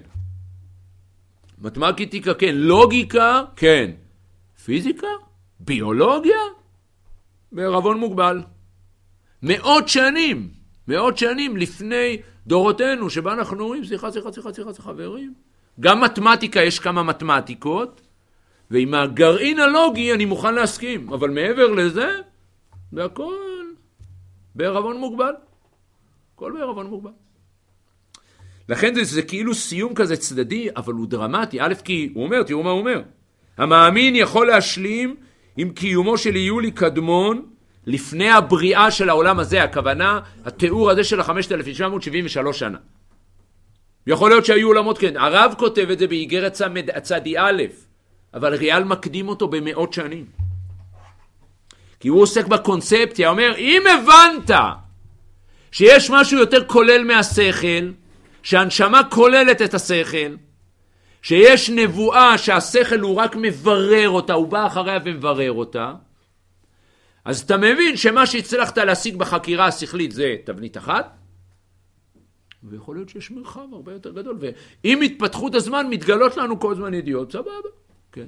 מתמטיקה כן, לוגיקה כן, פיזיקה, ביולוגיה, בערבון מוגבל. מאות שנים לפני דורותינו, שבה אנחנו אומרים, סליחה, חברים. גם מתמטיקה, יש כמה מתמטיקות, ועם הגרעין הלוגי אני מוכן להסכים, אבל מעבר לזה, והכל בערבון מוגבל. הכל בערבון מוגבל. לכן זה כאילו סיום כזה צדדי, אבל הוא דרמטי. א', כי הוא אומר, תראו מה הוא אומר. המאמין יכול להשלים עם קיומו של יולי קדמון, לפני הבריאה של העולם הזה, הכוונה, התיאור הזה של 5773 שנה. יכול להיות שהיו עולמות כן. הרב כותב את זה באיגרת צדי א', אבל ריהל מקדים אותו במאות שנים. כי הוא עוסק בקונספציה, הוא אומר, אם הבנת שיש משהו יותר כולל מהשכל, שהנשמה כוללת את השכל, שיש נבואה שהשכל הוא רק מברר אותה, הוא בא אחריה ומברר אותה, אז אתה מבין שמה שהצלחת להשיג בחקירה השכלית זה תבנית אחת, ויכול להיות שיש מרחב הרבה יותר גדול, ועם התפתחות הזמן מתגלות לנו כל זמן ידיעות, סבבה, כן.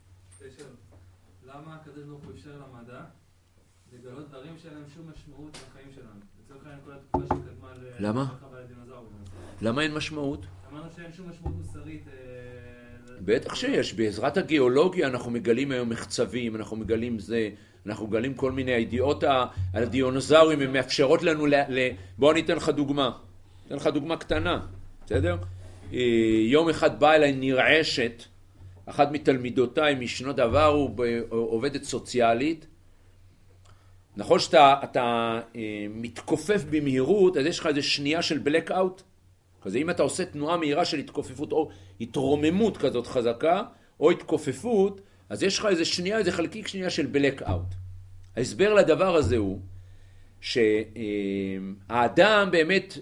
למה הקדוש ברוך הוא אפשר למדע לגלות דברים שאין להם שום משמעות בחיים שלנו? לצורך העניין כל התקופה שקדמה למה? למה אין משמעות? אמרנו שאין שום משמעות מוסרית. בטח שיש, בעזרת הגיאולוגיה אנחנו מגלים היום מחצבים, אנחנו מגלים זה, אנחנו מגלים כל מיני הידיעות על הדיונוזאורים, הן מאפשרות לנו בוא אני אתן לך דוגמה. אתן לך דוגמה קטנה, בסדר? יום אחד באה אליי נרעשת, אחת מתלמידותיי משנות עבר, הוא עובדת סוציאלית. נכון שאתה מתכופף במהירות, אז יש לך איזו שנייה של בלק-אוט. כזה אם אתה עושה תנועה מהירה של התכופפות, או התרוממות כזאת חזקה, או התכופפות, אז יש לך איזו שנייה, איזו חלקיק שנייה של בלק-אוט. ההסבר לדבר הזה הוא, שהאדם באמת,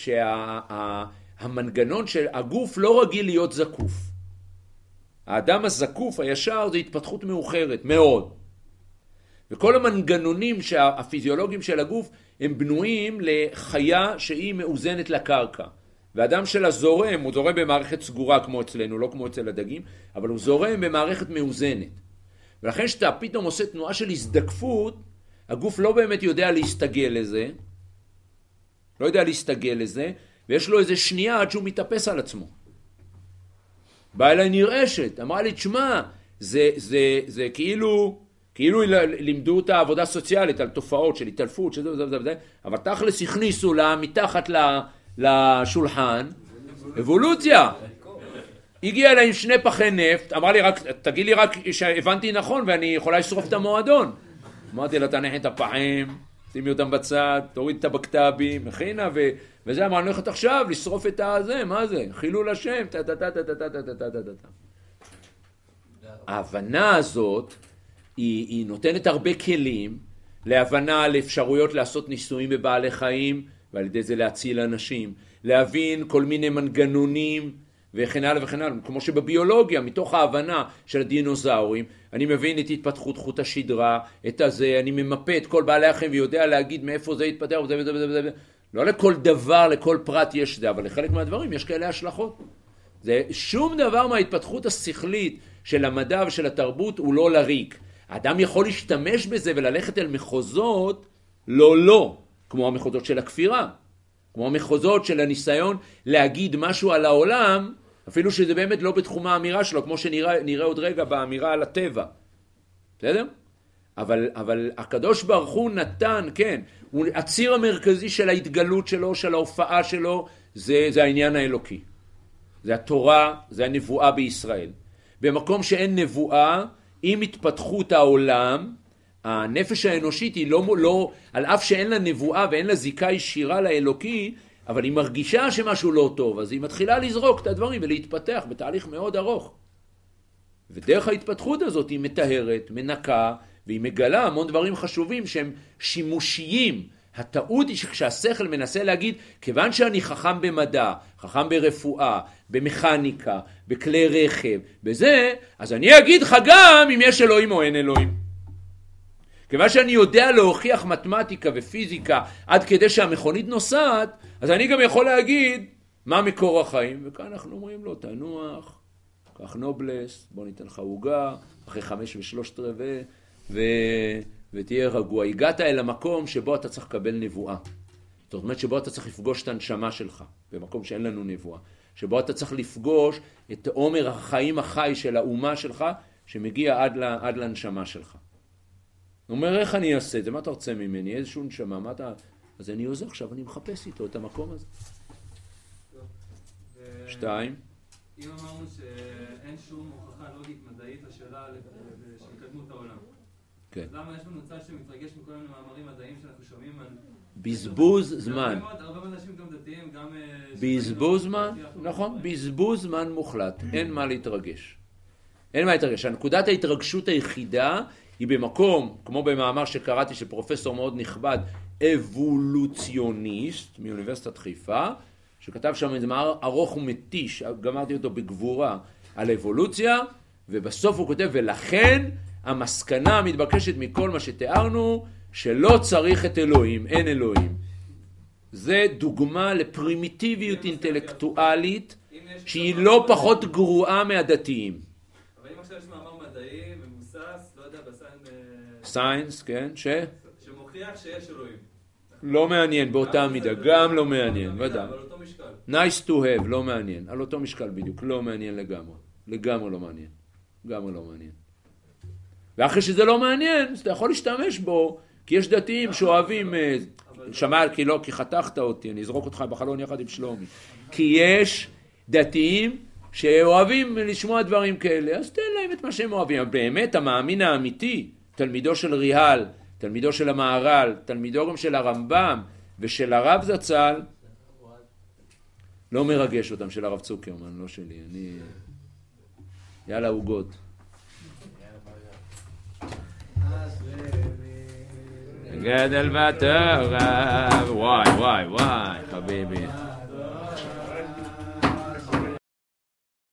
שהמנגנון של הגוף לא רגיל להיות זקוף. האדם הזקוף, הישר, זה התפתחות מאוחרת, מאוד. וכל המנגנונים הפיזיולוגיים של הגוף, הם בנויים לחיה שהיא מאוזנת לקרקע. והאדם שלה זורם, הוא זורם במערכת סגורה כמו אצלנו, לא כמו אצל הדגים, אבל הוא זורם במערכת מאוזנת. ולכן שאתה פתאום עושה תנועה של הזדקפות, הגוף לא באמת יודע להסתגל לזה, ויש לו איזה שנייה עד שהוא מתאפס על עצמו. באה אליי נרעשת, אמרה לי, תשמע, זה כאילו לימדו את העבודה הסוציאלית על תופעות של התעלפות, אבל תכלס הכניסו לה מתחת לשולחן, אבולוציה. הגיעה אליי עם 2 פחי נפט, אמרה לי, תגיד לי רק שהבנתי נכון ואני יכולה לשרוף את המועדון. אמרתי לה, תניחי את הפחים, שימי אותם בצד, תוריד את הבקטבים, מכינה, וזה אמרה, אני הולכת עכשיו לשרוף את הזה, מה זה? חילול השם, ההבנה הזאת, היא נותנת הרבה כלים, להבנה על אפשרויות לעשות ניסויים בבעלי חיים, ועל ידי זה להציל אנשים, להבין כל מיני מנגנונים, וכן הלאה וכן הלאה, כמו שבביולוגיה, מתוך ההבנה של הדינוזאורים, אני מבין את התפתחות חוט השדרה, את הזה, אני ממפה את כל בעלי החיים, ויודע להגיד מאיפה זה יתפתח, וזה. לא לכל דבר, לכל פרט יש זה, אבל לחלק מהדברים יש כאלה השלכות. זה שום דבר מההתפתחות השכלית של המדע ושל התרבות הוא לא לריק. האדם יכול להשתמש בזה וללכת אל מחוזות, לא, כמו המחוזות של הכפירה, כמו המחוזות של הניסיון להגיד משהו על העולם, אפילו שזה באמת לא בתחום האמירה שלו, כמו שנראה עוד רגע באמירה על הטבע. בסדר? אבל הקדוש ברוך הוא נתן, כן, הוא הציר המרכזי של ההתגלות שלו, של ההופעה שלו, זה העניין האלוקי. זה התורה, זה הנבואה בישראל. במקום שאין נבואה, עם התפתחות העולם, הנפש האנושית היא לא, על אף שאין לה נבואה ואין לה זיקה ישירה לאלוקי, אבל היא מרגישה שמשהו לא טוב, אז היא מתחילה לזרוק את הדברים ולהתפתח בתהליך מאוד ארוך. ודרך ההתפתחות הזאת היא מטהרת, מנקה, והיא מגלה המון דברים חשובים שהם שימושיים. הטעות היא שכשהשכל מנסה להגיד, כיוון שאני חכם במדע, חכם ברפואה, במכניקה, בכלי רכב, בזה, אז אני אגיד לך גם אם יש אלוהים או אין אלוהים. כיוון שאני יודע להוכיח מתמטיקה ופיזיקה עד כדי שהמכונית נוסעת, אז אני גם יכול להגיד מה מקור החיים. וכאן אנחנו אומרים לו, תנוח, קח נובלס, בוא ניתן לך עוגה, אחרי 5 3/4, ותהיה רגוע. הגעת אל המקום שבו אתה צריך לקבל נבואה. זאת אומרת שבו אתה צריך לפגוש את הנשמה שלך, במקום שאין לנו נבואה. שבו אתה צריך לפגוש את עומר החיים החי של האומה שלך, שמגיע עד לנשמה שלך. הוא אומר, איך אני אעשה את זה? מה אתה רוצה ממני? איזשהו נשמה, מה אתה... אז אני עוזר עכשיו, אני מחפש איתו את המקום הזה. 2. אם אמרנו שאין שום הוכחה לוגית מדעית לשאלה של קדמות העולם. כן. למה יש לנו צד שמתרגש מכל מיני מאמרים מדעיים שאנחנו שומעים על... בזבוז זמן. הרבה אנשים גם דתיים, גם... בזבוז זמן, נכון, בזבוז זמן מוחלט. אין מה להתרגש. אין מה להתרגש. הנקודת ההתרגשות היחידה היא במקום, כמו במאמר שקראתי של פרופסור מאוד נכבד, אבולוציוניסט מאוניברסיטת חיפה, שכתב שם איזה מאמר ארוך ומתיש, גמרתי אותו בגבורה, על אבולוציה, ובסוף הוא כותב, ולכן המסקנה המתבקשת מכל מה שתיארנו, שלא צריך את אלוהים, אין אלוהים. זה דוגמה לפרימיטיביות אינטלקטואלית, שהיא לא פחות גרועה מהדתיים. אבל אם עכשיו יש מאמר מדעי מבוסס, לא יודע, סיינס, כן, שמוכיח שיש אלוהים. לא מעניין, באותה מידה, גם לא מעניין, ודאי. אבל אותו משקל. nice to have, לא מעניין, על אותו משקל בדיוק, לא מעניין לגמרי. לגמרי לא מעניין. לגמרי לא מעניין. ואחרי שזה לא מעניין, אז אתה יכול להשתמש בו, כי יש דתיים שאוהבים, שמע, כי חתכת אותי, אני אזרוק אותך בחלון יחד עם שלומי. כי יש דתיים שאוהבים לשמוע דברים כאלה, אז תן להם את מה שהם אוהבים. אבל באמת, המאמין האמיתי, תלמידו של ריהל, תלמידו של המהר"ל, תלמידו גם של הרמב"ם ושל הרב זצ"ל, לא מרגש אותם, של הרב צוקרמן, לא שלי. אני... יאללה, עוגות. גדל בתורה, וואי, חביבי.